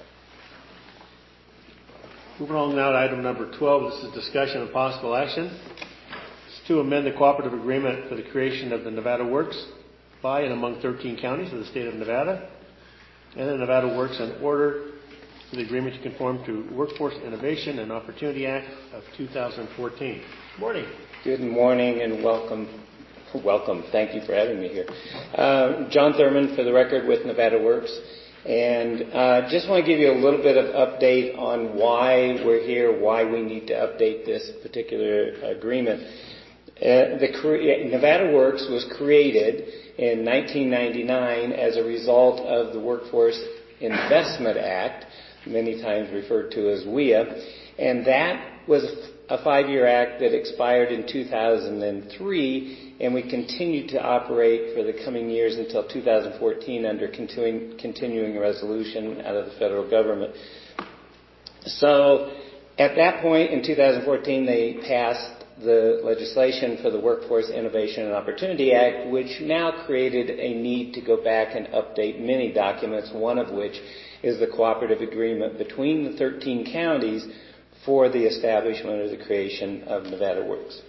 Moving on now to item number 12. This is discussion and possible action. It's to amend the cooperative agreement for the creation of the Nevada Works by and among 13 counties of the state of Nevada, and the Nevada Works in order for the agreement to conform to Workforce Innovation and Opportunity Act of 2014. Good morning. Good morning and welcome. Welcome. Thank you for having me here. John Thurman, for the record, with Nevada Works. And just want to give you a little bit of update on why we're here, why we need to update this particular agreement. Nevada Works was created in 1999 as a result of the Workforce Investment Act, many times referred to as WIA, and that was a 5-year act that expired in 2003, and we continued to operate for the coming years until 2014 under continuing resolution out of the federal government. So at that point in 2014, they passed the legislation for the Workforce Innovation and Opportunity Act, which now created a need to go back and update many documents, one of which is the cooperative agreement between the 13 counties for the establishment or the creation of Nevada Works.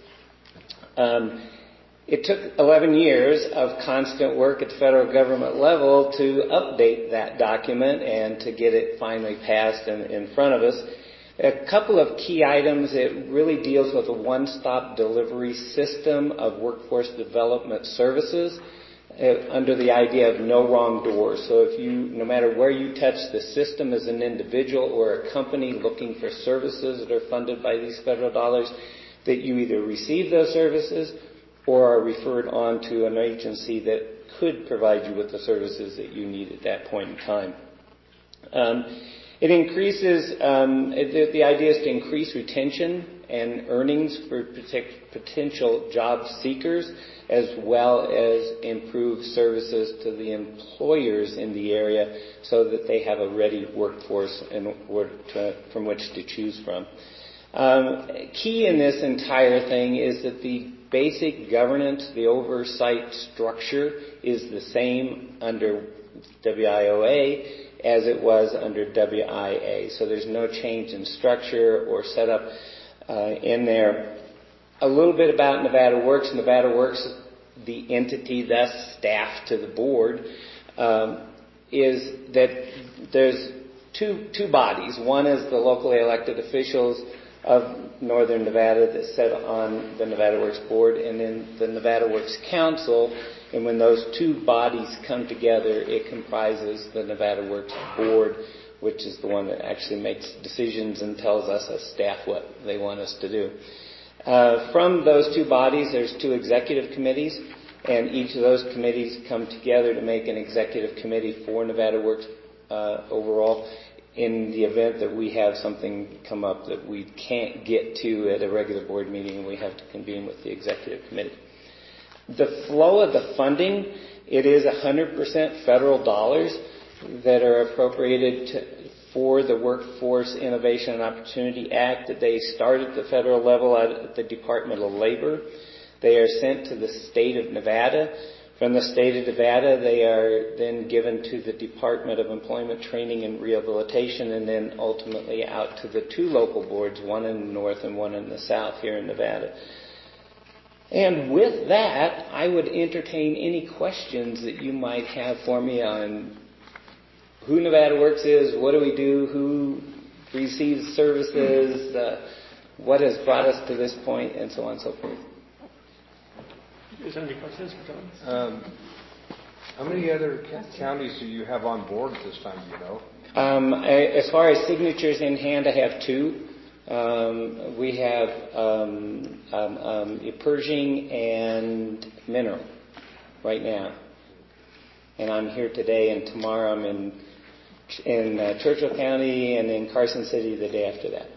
It took 11 years of constant work at the federal government level to update that document and to get it finally passed in front of us. A couple of key items. It really deals with a one-stop delivery system of workforce development services. under the idea of no wrong doors. So no matter where you touch the system as an individual or a company looking for services that are funded by these federal dollars, that you either receive those services or are referred on to an agency that could provide you with the services that you need at that point in time. It increases, the idea is to increase retention and earnings for potential job seekers, as well as improve services to the employers in the area so that they have a ready workforce from which to choose from. Key in this entire thing is that the basic governance, the oversight structure is the same under WIOA as it was under WIA. So there's no change in structure or setup in there. A little bit about Nevada Works. Nevada Works, the entity, thus staff to the board, is that there's two bodies. One is the locally elected officials of Northern Nevada that sit on the Nevada Works board, and then the Nevada Works Council. And when those two bodies come together, it comprises the Nevada Works board, which is the one that actually makes decisions and tells us as staff what they want us to do. From those two bodies, there's two executive committees, and each of those committees come together to make an executive committee for Nevada Works overall, in the event that we have something come up that we can't get to at a regular board meeting and we have to convene with the executive committee. The flow of the funding, it is 100% federal dollars that are appropriated for the Workforce Innovation and Opportunity Act. They start at the federal level at the Department of Labor. They are sent to the state of Nevada. From the state of Nevada, they are then given to the Department of Employment, Training, and Rehabilitation, and then ultimately out to the two local boards, one in the north and one in the south here in Nevada. And with that, I would entertain any questions that you might have for me on who Nevada Works is, what do we do, who receives services, what has brought us to this point, and so on and so forth. Is there any questions for John? How many other counties do you have on board at this time, do you know? As far as signatures in hand, I have two. We have Pershing and Mineral right now. And I'm here today, and tomorrow I'm in Churchill County and in Carson City the day after that.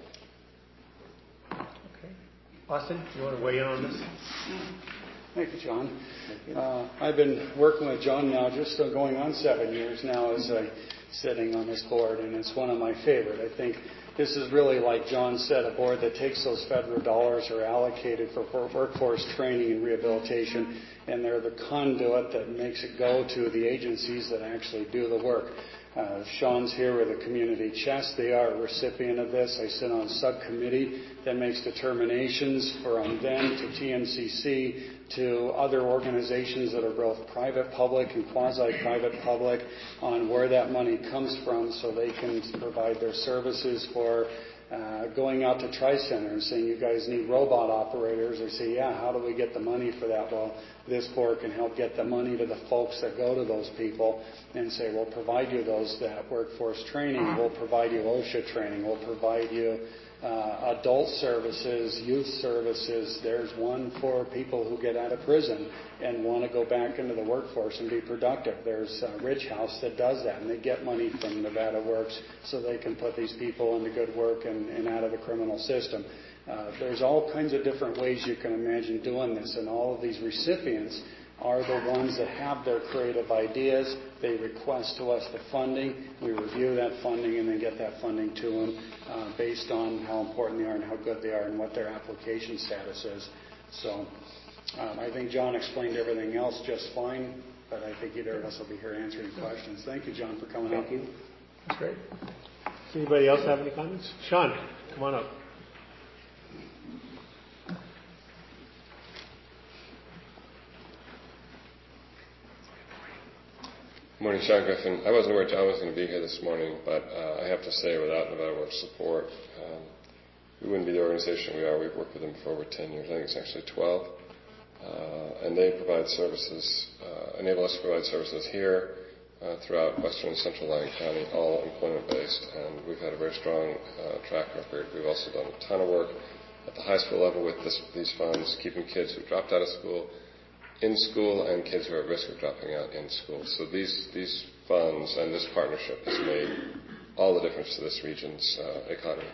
Okay. Austin, do you want to weigh in on this? Thank you, John. I've been working with John now just going on 7 years now as sitting on this board, and it's one of my favorite. I think this is really, like John said, a board that takes those federal dollars are allocated for workforce training and rehabilitation, and they're the conduit that makes it go to the agencies that actually do the work. Sean's here with the community chest. They are a recipient of this. I sit on a subcommittee that makes determinations from them to TMCC to other organizations that are both private public and quasi-private public on where that money comes from so they can provide their services for going out to Tri-Center and saying, you guys need robot operators. They say, yeah, how do we get the money for that? Well, this board can help get the money to the folks that go to those people and say, we'll provide you that workforce training. We'll provide you OSHA training. We'll provide you adult services, youth services. There's one for people who get out of prison and want to go back into the workforce and be productive. There's Ridge House that does that, and they get money from Nevada Works so they can put these people into good work and out of the criminal system. There's all kinds of different ways you can imagine doing this, and all of these recipients are the ones that have their creative ideas. They request to us the funding. We review that funding and then get that funding to them based on how important they are and how good they are and what their application status is. So I think John explained everything else just fine, but I think either of us will be here answering questions. Thank you, John, for coming up. Thank you. That's great. Does anybody else have any comments? Sean, come on up. Good morning, Sean Griffin. I wasn't aware John was going to be here this morning, but I have to say, without Nevada Works support, we wouldn't be the organization we are. We've worked with them for over 10 years. I think it's actually 12. and they provide services, enable us to provide services here throughout Western and Central Lyon County, all employment-based, and we've had a very strong track record. We've also done a ton of work at the high school level with these funds, keeping kids who dropped out of school in school and kids who are at risk of dropping out in school. So these funds and this partnership has made all the difference to this region's economy.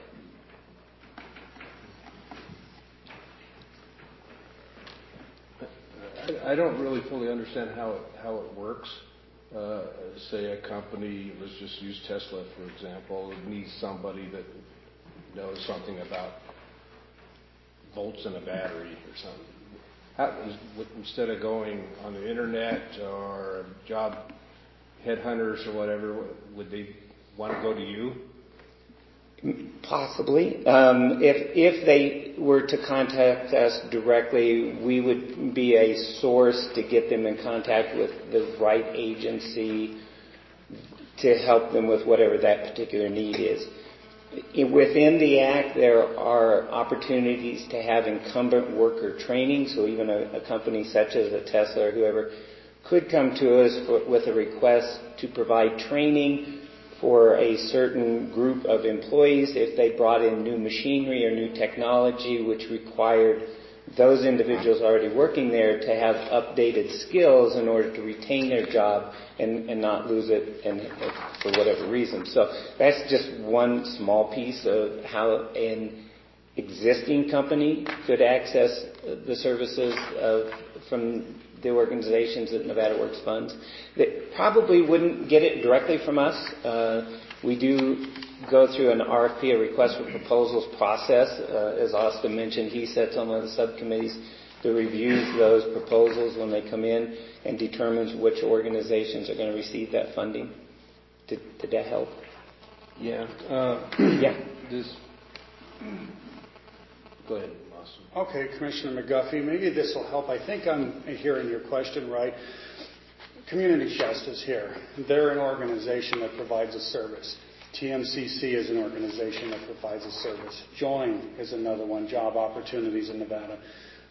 I don't really fully understand how it works. Say a company, let's just use Tesla for example, needs somebody that knows something about volts in a battery or something. Instead of going on the internet or job headhunters or whatever, would they want to go to you? Possibly. If they were to contact us directly, we would be a source to get them in contact with the right agency to help them with whatever that particular need is. Within the Act, there are opportunities to have incumbent worker training, so even a company such as a Tesla or whoever could come to us with a request to provide training for a certain group of employees if they brought in new machinery or new technology which required those individuals already working there to have updated skills in order to retain their job and not lose it and for whatever reason. So that's just one small piece of how an existing company could access the services from the organizations that Nevada Works funds. That probably wouldn't get it directly from us. We do go through an RFP, a request for proposals process. As Austin mentioned, he sets on one of the subcommittees that reviews those proposals when they come in and determines which organizations are going to receive that funding. Did that help? Yeah. Yeah. Go ahead. Okay, Commissioner McGuffey, maybe this will help. I think I'm hearing your question right. Community Chest is here. They're an organization that provides a service. TMCC is an organization that provides a service. Join is another one, Job Opportunities in Nevada.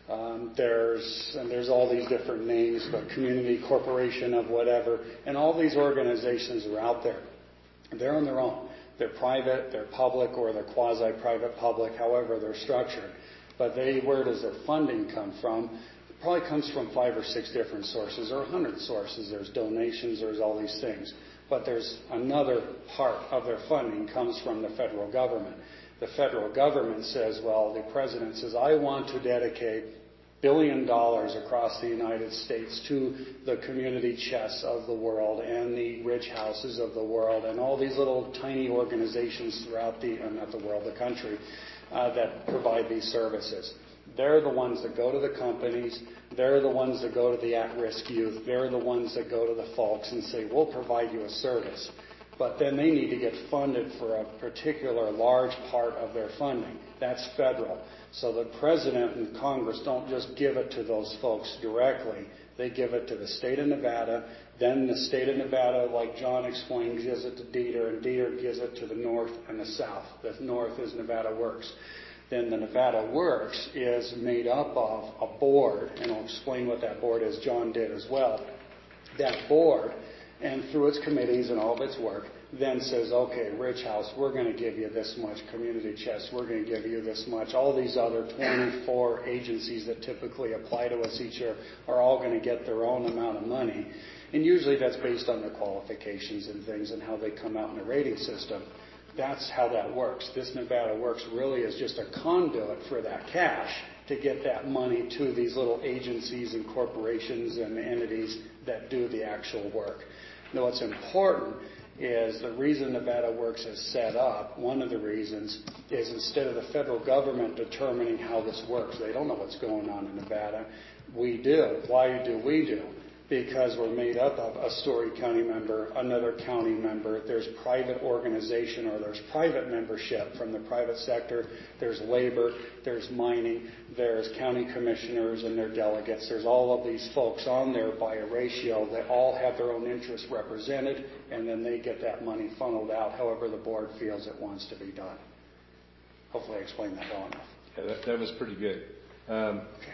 There's all these different names, but Community Corporation of whatever, and all these organizations are out there. They're on their own. They're private, they're public, or they're quasi-private public, however they're structured. But where does their funding come from? It probably comes from 5 or 6 different sources or 100 sources. There's donations, there's all these things. But there's another part of their funding comes from the federal government. The federal government says, well, the president says, I want to dedicate $1 billion across the United States to the community chests of the world and the rich houses of the world and all these little tiny organizations throughout the country that provide these services. They're the ones that go to the companies. They're the ones that go to the at-risk youth. They're the ones that go to the folks and say, we'll provide you a service. But then they need to get funded for a particular large part of their funding. That's federal. So the president and Congress don't just give it to those folks directly. They give it to the state of Nevada. Then the state of Nevada, like John explained, gives it to Dieter, and Dieter gives it to the north and the south. The north is Nevada Works. Then the Nevada Works is made up of a board, and I'll explain what that board is. John did as well. That board, and through its committees and all of its work, then says, okay, Rich House, we're going to give you this much. Community Chest, we're going to give you this much. All these other 24 agencies that typically apply to us each year are all going to get their own amount of money. And usually that's based on their qualifications and things and how they come out in the rating system. That's how that works. This Nevada Works really is just a conduit for that cash to get that money to these little agencies and corporations and entities that do the actual work. Now what's important is the reason Nevada Works is set up, one of the reasons, is instead of the federal government determining how this works, they don't know what's going on in Nevada, we do. Why do we do? Because we're made up of a Story County member, another county member, there's private organization or there's private membership from the private sector, there's labor, there's mining, there's county commissioners and their delegates, there's all of these folks on there by a ratio that all have their own interests represented, and then they get that money funneled out however the board feels it wants to be done. Hopefully I explained that well enough. Yeah, that was pretty good. Okay.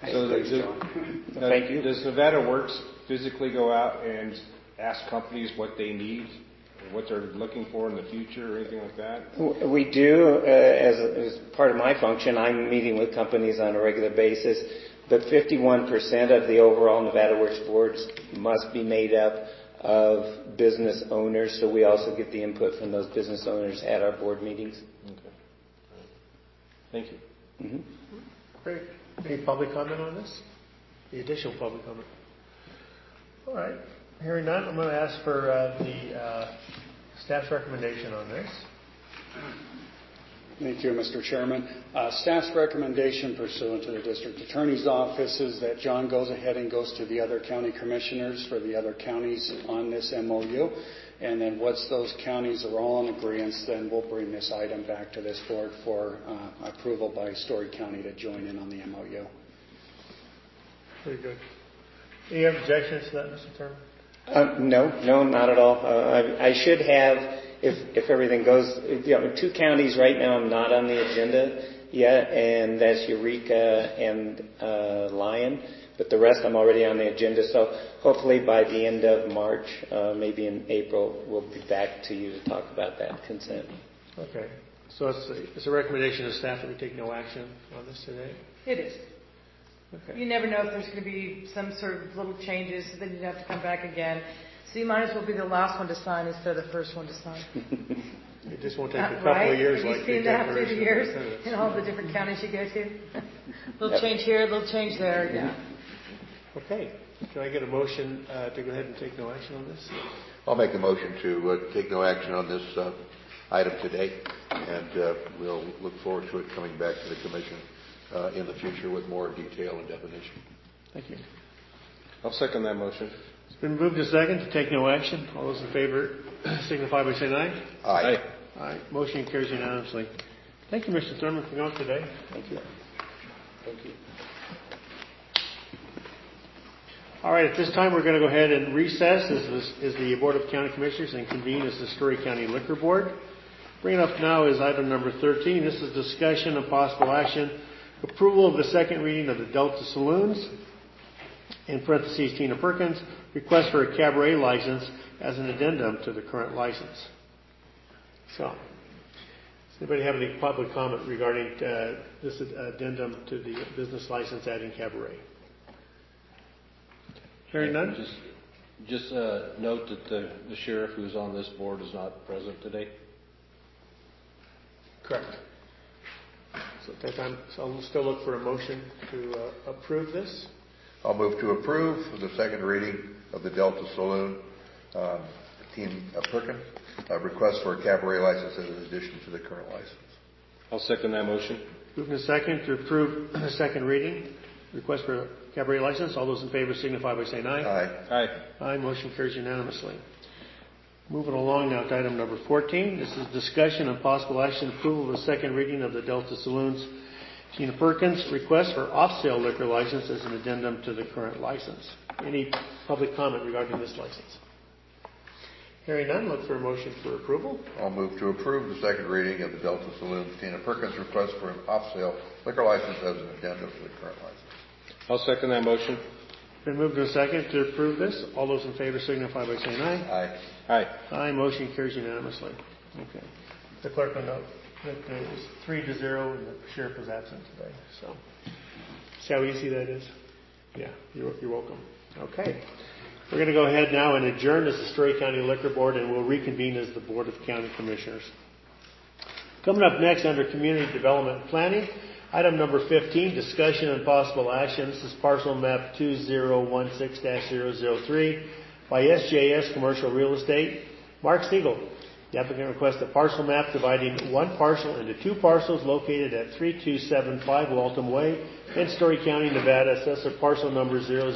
So Thanks, John. Thank you. Does Nevada Works physically go out and ask companies what they need, or what they're looking for in the future, or anything like that? We do. As part of my function, I'm meeting with companies on a regular basis, but 51% of the overall Nevada Works boards must be made up of business owners, so we also get the input from those business owners at our board meetings. Okay. Thank you. Mm-hmm. Great. Any public comment on this? The additional public comment? All right. Hearing none, I'm going to ask for the staff's recommendation on this. Thank you, Mr. Chairman. Staff's recommendation pursuant to the District Attorney's Office is that John goes ahead and goes to the other county commissioners for the other counties on this MOU. And then once those counties are all in agreement, then we'll bring this item back to this board for approval by Story County to join in on the MOU. Very good. Any objections to that, Mr. Chairman? No, not at all. I should have, if everything goes, 2 counties right now I'm not on the agenda yet, and that's Eureka and Lyon. But the rest I'm already on the agenda, so hopefully by the end of March, maybe in April, we'll be back to you to talk about that consent. Okay. So it's a recommendation of staff that we take no action on this today? It is. Okay. You never know if there's going to be some sort of little changes, so then you'd have to come back again. So you might as well be the last one to sign instead of the first one to sign. It just won't take a couple of years. Have you seen that through the years in all the different counties you go to? Little change here, little change there, yeah. Okay. Can I get a motion to go ahead and take no action on this? I'll make a motion to take no action on this item today, and we'll look forward to it coming back to the Commission in the future with more detail and definition. Thank you. I'll second that motion. It's been moved to second to take no action. All those in favor signify by saying aye. Aye. Aye. Motion carries unanimously. Thank you, Mr. Thurman, for going today. Thank you. Thank you. All right, at this time we're going to go ahead and recess as the Board of County Commissioners and convene as the Story County Liquor Board. Bringing up now is item number 13. This is discussion of possible action, approval of the second reading of the Delta Saloons, in parentheses Tina Perkins, request for a cabaret license as an addendum to the current license. So, does anybody have any public comment regarding this addendum to the business license adding cabaret? Hearing none? Just note that the sheriff who's on this board is not present today. Correct. So at that time, I'll still look for a motion to approve this. I'll move to approve the second reading of the Delta Saloon, Tina Perkins, request for a cabaret license as an addition to the current license. I'll second that motion. Moving to second to approve the second reading, request for a cabaret license. All those in favor signify by saying aye. Aye. Aye. Aye. Motion carries unanimously. Moving along now to item number 14. This is discussion and possible action approval of the second reading of the Delta Saloons Tina Perkins request for off-sale liquor license as an addendum to the current license. Any public comment regarding this license? Hearing none, look for a motion for approval. I'll move to approve the second reading of the Delta Saloon Tina Perkins request for an off-sale liquor license as an addendum to the current license. I'll second that motion. Been moved to a second to approve this. All those in favor signify by saying aye. Aye. Aye. Aye. Motion carries unanimously. Okay. The clerk will note that it was 3-0 and the sheriff was absent today. So, see how easy that is? Yeah, you're welcome. Okay. We're going to go ahead now and adjourn as the Story County Liquor Board, and we'll reconvene as the Board of County Commissioners. Coming up next under Community Development Planning, item number 15, discussion and possible action. This is parcel map 2016-003 by SJS Commercial Real Estate. Mark Siegel. The applicant requests a parcel map dividing one parcel into two parcels located at 3275 Waltham Way in Story County, Nevada. Assessor parcel number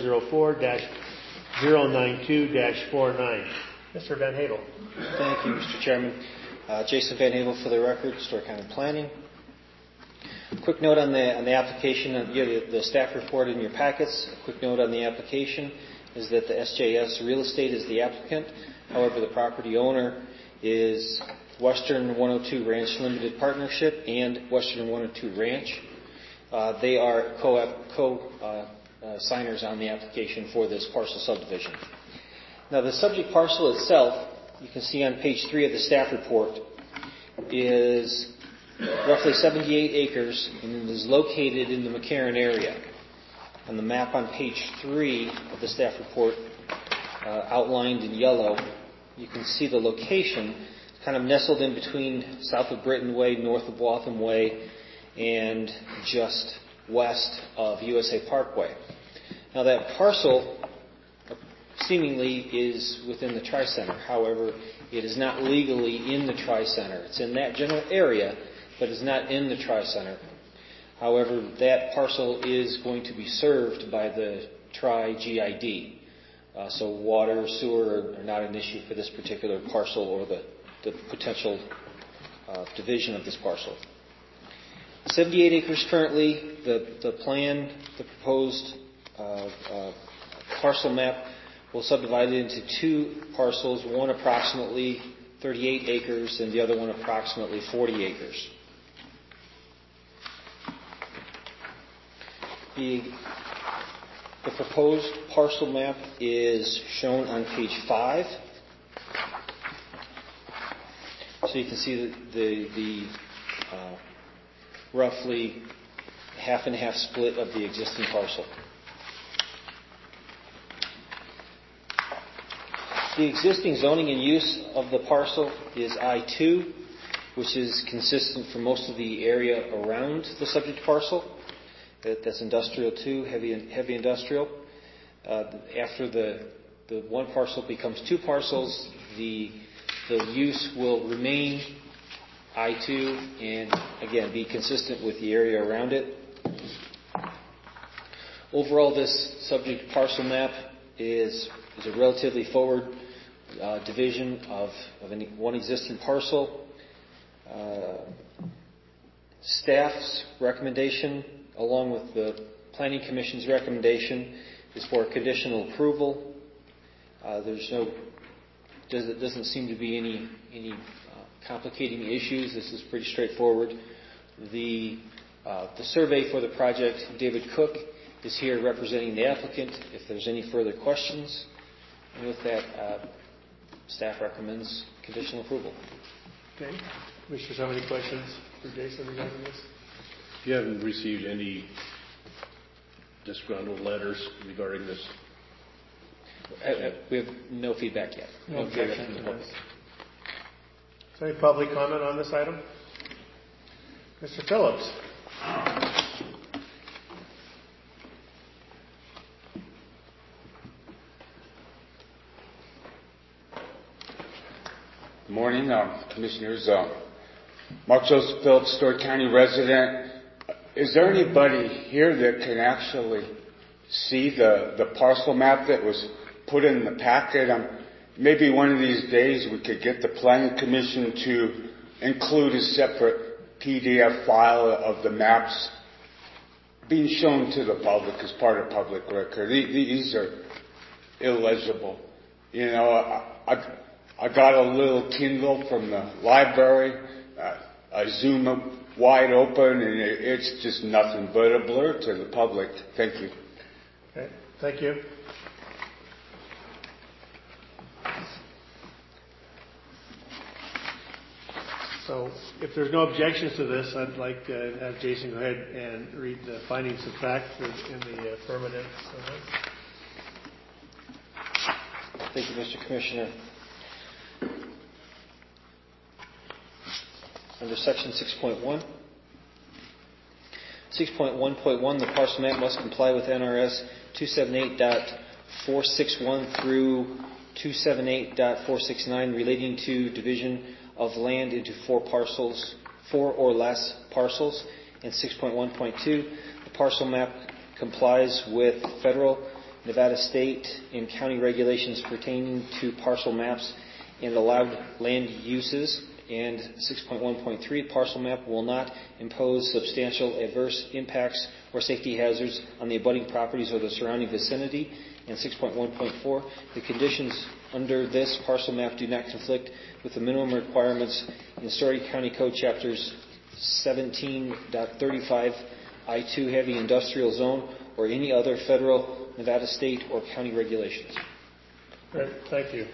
004-092-49. Mr. Van Havel. Thank you, Mr. Chairman. Jason Van Havel for the record, Story County Planning. Quick note on the application, the staff report in your packets. A quick note on the application is that the SJS Real Estate is the applicant. However, the property owner is Western 102 Ranch Limited Partnership and Western 102 Ranch. They are co-signers on the application for this parcel subdivision. Now, the subject parcel itself, you can see on page 3 of the staff report, is roughly 78 acres and it is located in the McCarran area. On the map on page 3 of the staff report, outlined in yellow, you can see the location kind of nestled in between south of Britton Way, north of Waltham Way, and just west of USA Parkway. Now that parcel seemingly is within the Tri-Center. However, it is not legally in the Tri-Center. It's in that general area, but is not in the Tri-Center. However, that parcel is going to be served by the Tri-GID. So water, sewer are not an issue for this particular parcel or the potential division of this parcel. 78 acres currently. The plan, the proposed parcel map will subdivide it into 2 parcels, one approximately 38 acres and the other one approximately 40 acres. The proposed parcel map is shown on page 5. So you can see the roughly half and half split of the existing parcel. The existing zoning and use of the parcel is I-2, which is consistent for most of the area around the subject parcel. That's industrial 2, heavy industrial. After the one parcel becomes 2 parcels, the use will remain I-2 and, again, be consistent with the area around it. Overall, this subject parcel map is a relatively forward division of one existing parcel. Staff's recommendation, along with the Planning Commission's recommendation, is for conditional approval. There doesn't seem to be any complicating issues. This is pretty straightforward. The survey for the project, David Cook, is here representing the applicant. If there's any further questions, and with that, staff recommends conditional approval. Okay. Commissioners have any questions for Jason regarding this? You haven't received any disgruntled letters regarding this? We have no feedback yet. No objection to this. Is there any public comment on this item? Mr. Phillips. Good morning, Commissioners. Mark Joseph Phillips, Story County resident. Is there anybody here that can actually see the parcel map that was put in the packet? Maybe one of these days we could get the Planning Commission to include a separate PDF file of the maps being shown to the public as part of public record. These are illegible. You know, I got a little Kindle from the library. I zoom it wide open, and it's just nothing but a blur to the public. Thank you. Okay, thank you. So, if there's no objections to this, I'd like to have Jason go ahead and read the findings of fact in the affirmative. Thank you, Mr. Commissioner. Under Section 6.1. 6.1.1, the parcel map must comply with NRS 278.461 through 278.469 relating to division of land into 4 or less parcels. And 6.1.2, the parcel map complies with federal, Nevada state, and county regulations pertaining to parcel maps and allowed land uses. And 6.1.3, the parcel map will not impose substantial adverse impacts or safety hazards on the abutting properties or the surrounding vicinity. And 6.1.4, the conditions under this parcel map do not conflict with the minimum requirements in Story County Code Chapters 17.35 I-2 heavy industrial zone, or any other federal, Nevada, state, or county regulations. Great, thank you.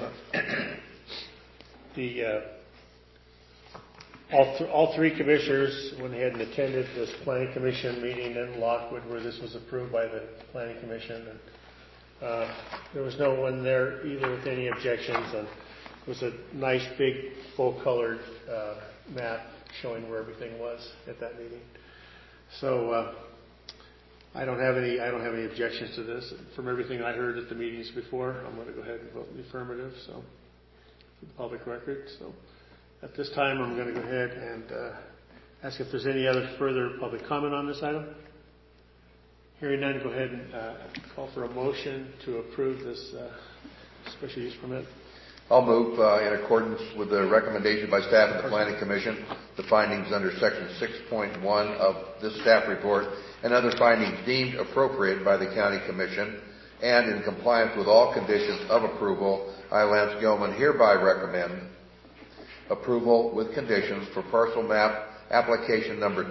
All three commissioners went ahead and attended this planning commission meeting in Lockwood where this was approved by the planning commission. And there was no one there either with any objections. And it was a nice big full-colored map showing where everything was at that meeting. So I don't have any objections to this. From everything I heard at the meetings before, I'm going to go ahead and vote in the affirmative. So for the public record. So. At this time, I'm going to go ahead and ask if there's any other further public comment on this item. Hearing none, go ahead and call for a motion to approve this special use permit. I'll move in accordance with the recommendation by staff of the Planning Commission, the findings under Section 6.1 of this staff report, and other findings deemed appropriate by the County Commission, and in compliance with all conditions of approval, I, Lance Gilman, hereby recommend approval with conditions for parcel map application number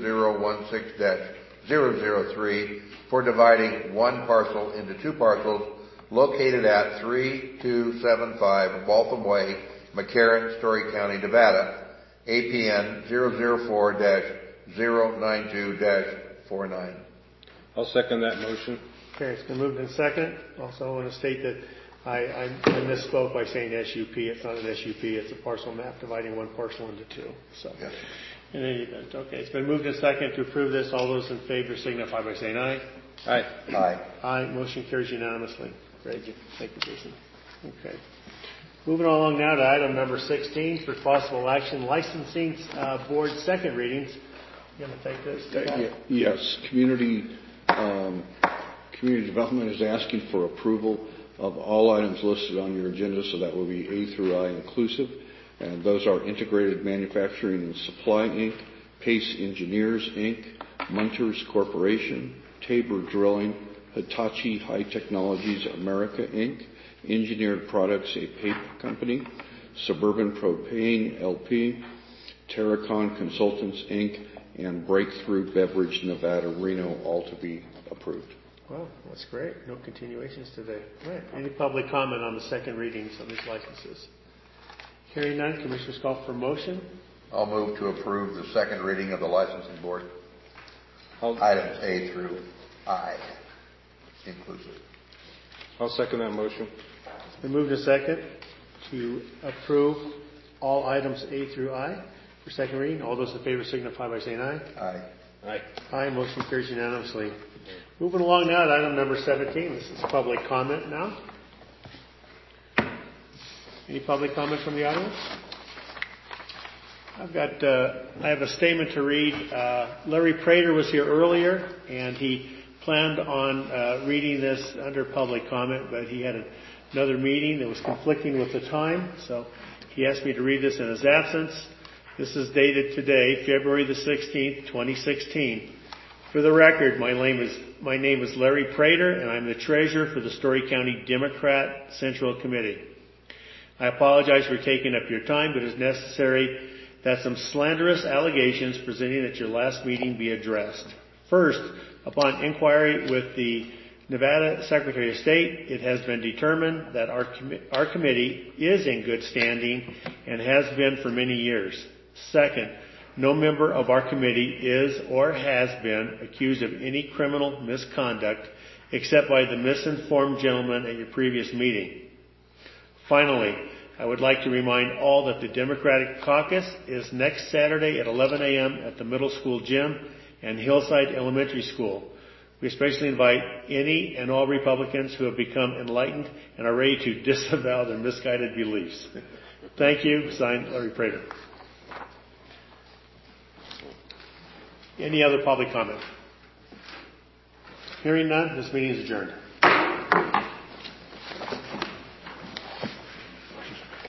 2016-003 for dividing one parcel into two parcels located at 3275 Waltham Way, McCarran, Story County, Nevada, APN 004-092-49. I'll second that motion. Okay, it's been moved in second. Also, I want to state that I misspoke by saying SUP. It's not an SUP. It's a parcel map dividing one parcel into two. So, yes. In any event, okay. It's been moved in second to approve this. All those in favor signify by saying aye. Aye. Aye. Aye. Motion carries unanimously. Great. Thank you, Jason. Okay. Moving along now to item number 16 for possible action, licensing board second readings. You going to take this? Yes. Community Development is asking for approval of all items listed on your agenda, so that will be A through I inclusive. And those are Integrated Manufacturing and Supply, Inc., Pace Engineers, Inc., Munters Corporation, Tabor Drilling, Hitachi High Technologies America, Inc., Engineered Products, a paper company, Suburban Propane, LP, Terracon Consultants, Inc., and Breakthrough Beverage Nevada, Reno, all to be approved. Well, that's great. No continuations today. Right. Any public comment on the second readings of these licenses? Hearing none, Commissioners call for motion. I'll move to approve the second reading of the licensing board. Items A through I, inclusive. I'll second that motion. It's been moved to second to approve all items A through I for second reading. All those in favor signify by saying aye. Aye. Aye. Aye. Motion carries unanimously. Moving along now to item number 17. This is public comment now. Any public comment from the audience? I have a statement to read. Larry Prater was here earlier, and he planned on reading this under public comment, but he had another meeting that was conflicting with the time, so he asked me to read this in his absence. This is dated today, February the 16th, 2016. For the record, my name is Larry Prater, and I'm the treasurer for the Story County Democrat Central Committee. I apologize for taking up your time, but it's necessary that some slanderous allegations presented at your last meeting be addressed. First, upon inquiry with the Nevada Secretary of State, it has been determined that our committee is in good standing and has been for many years. Second, no member of our committee is or has been accused of any criminal misconduct except by the misinformed gentleman at your previous meeting. Finally, I would like to remind all that the Democratic Caucus is next Saturday at 11 a.m. at the middle school gym and Hillside Elementary School. We especially invite any and all Republicans who have become enlightened and are ready to disavow their misguided beliefs. Thank you. Signed, Larry Prater. Any other public comment? Hearing none, this meeting is adjourned.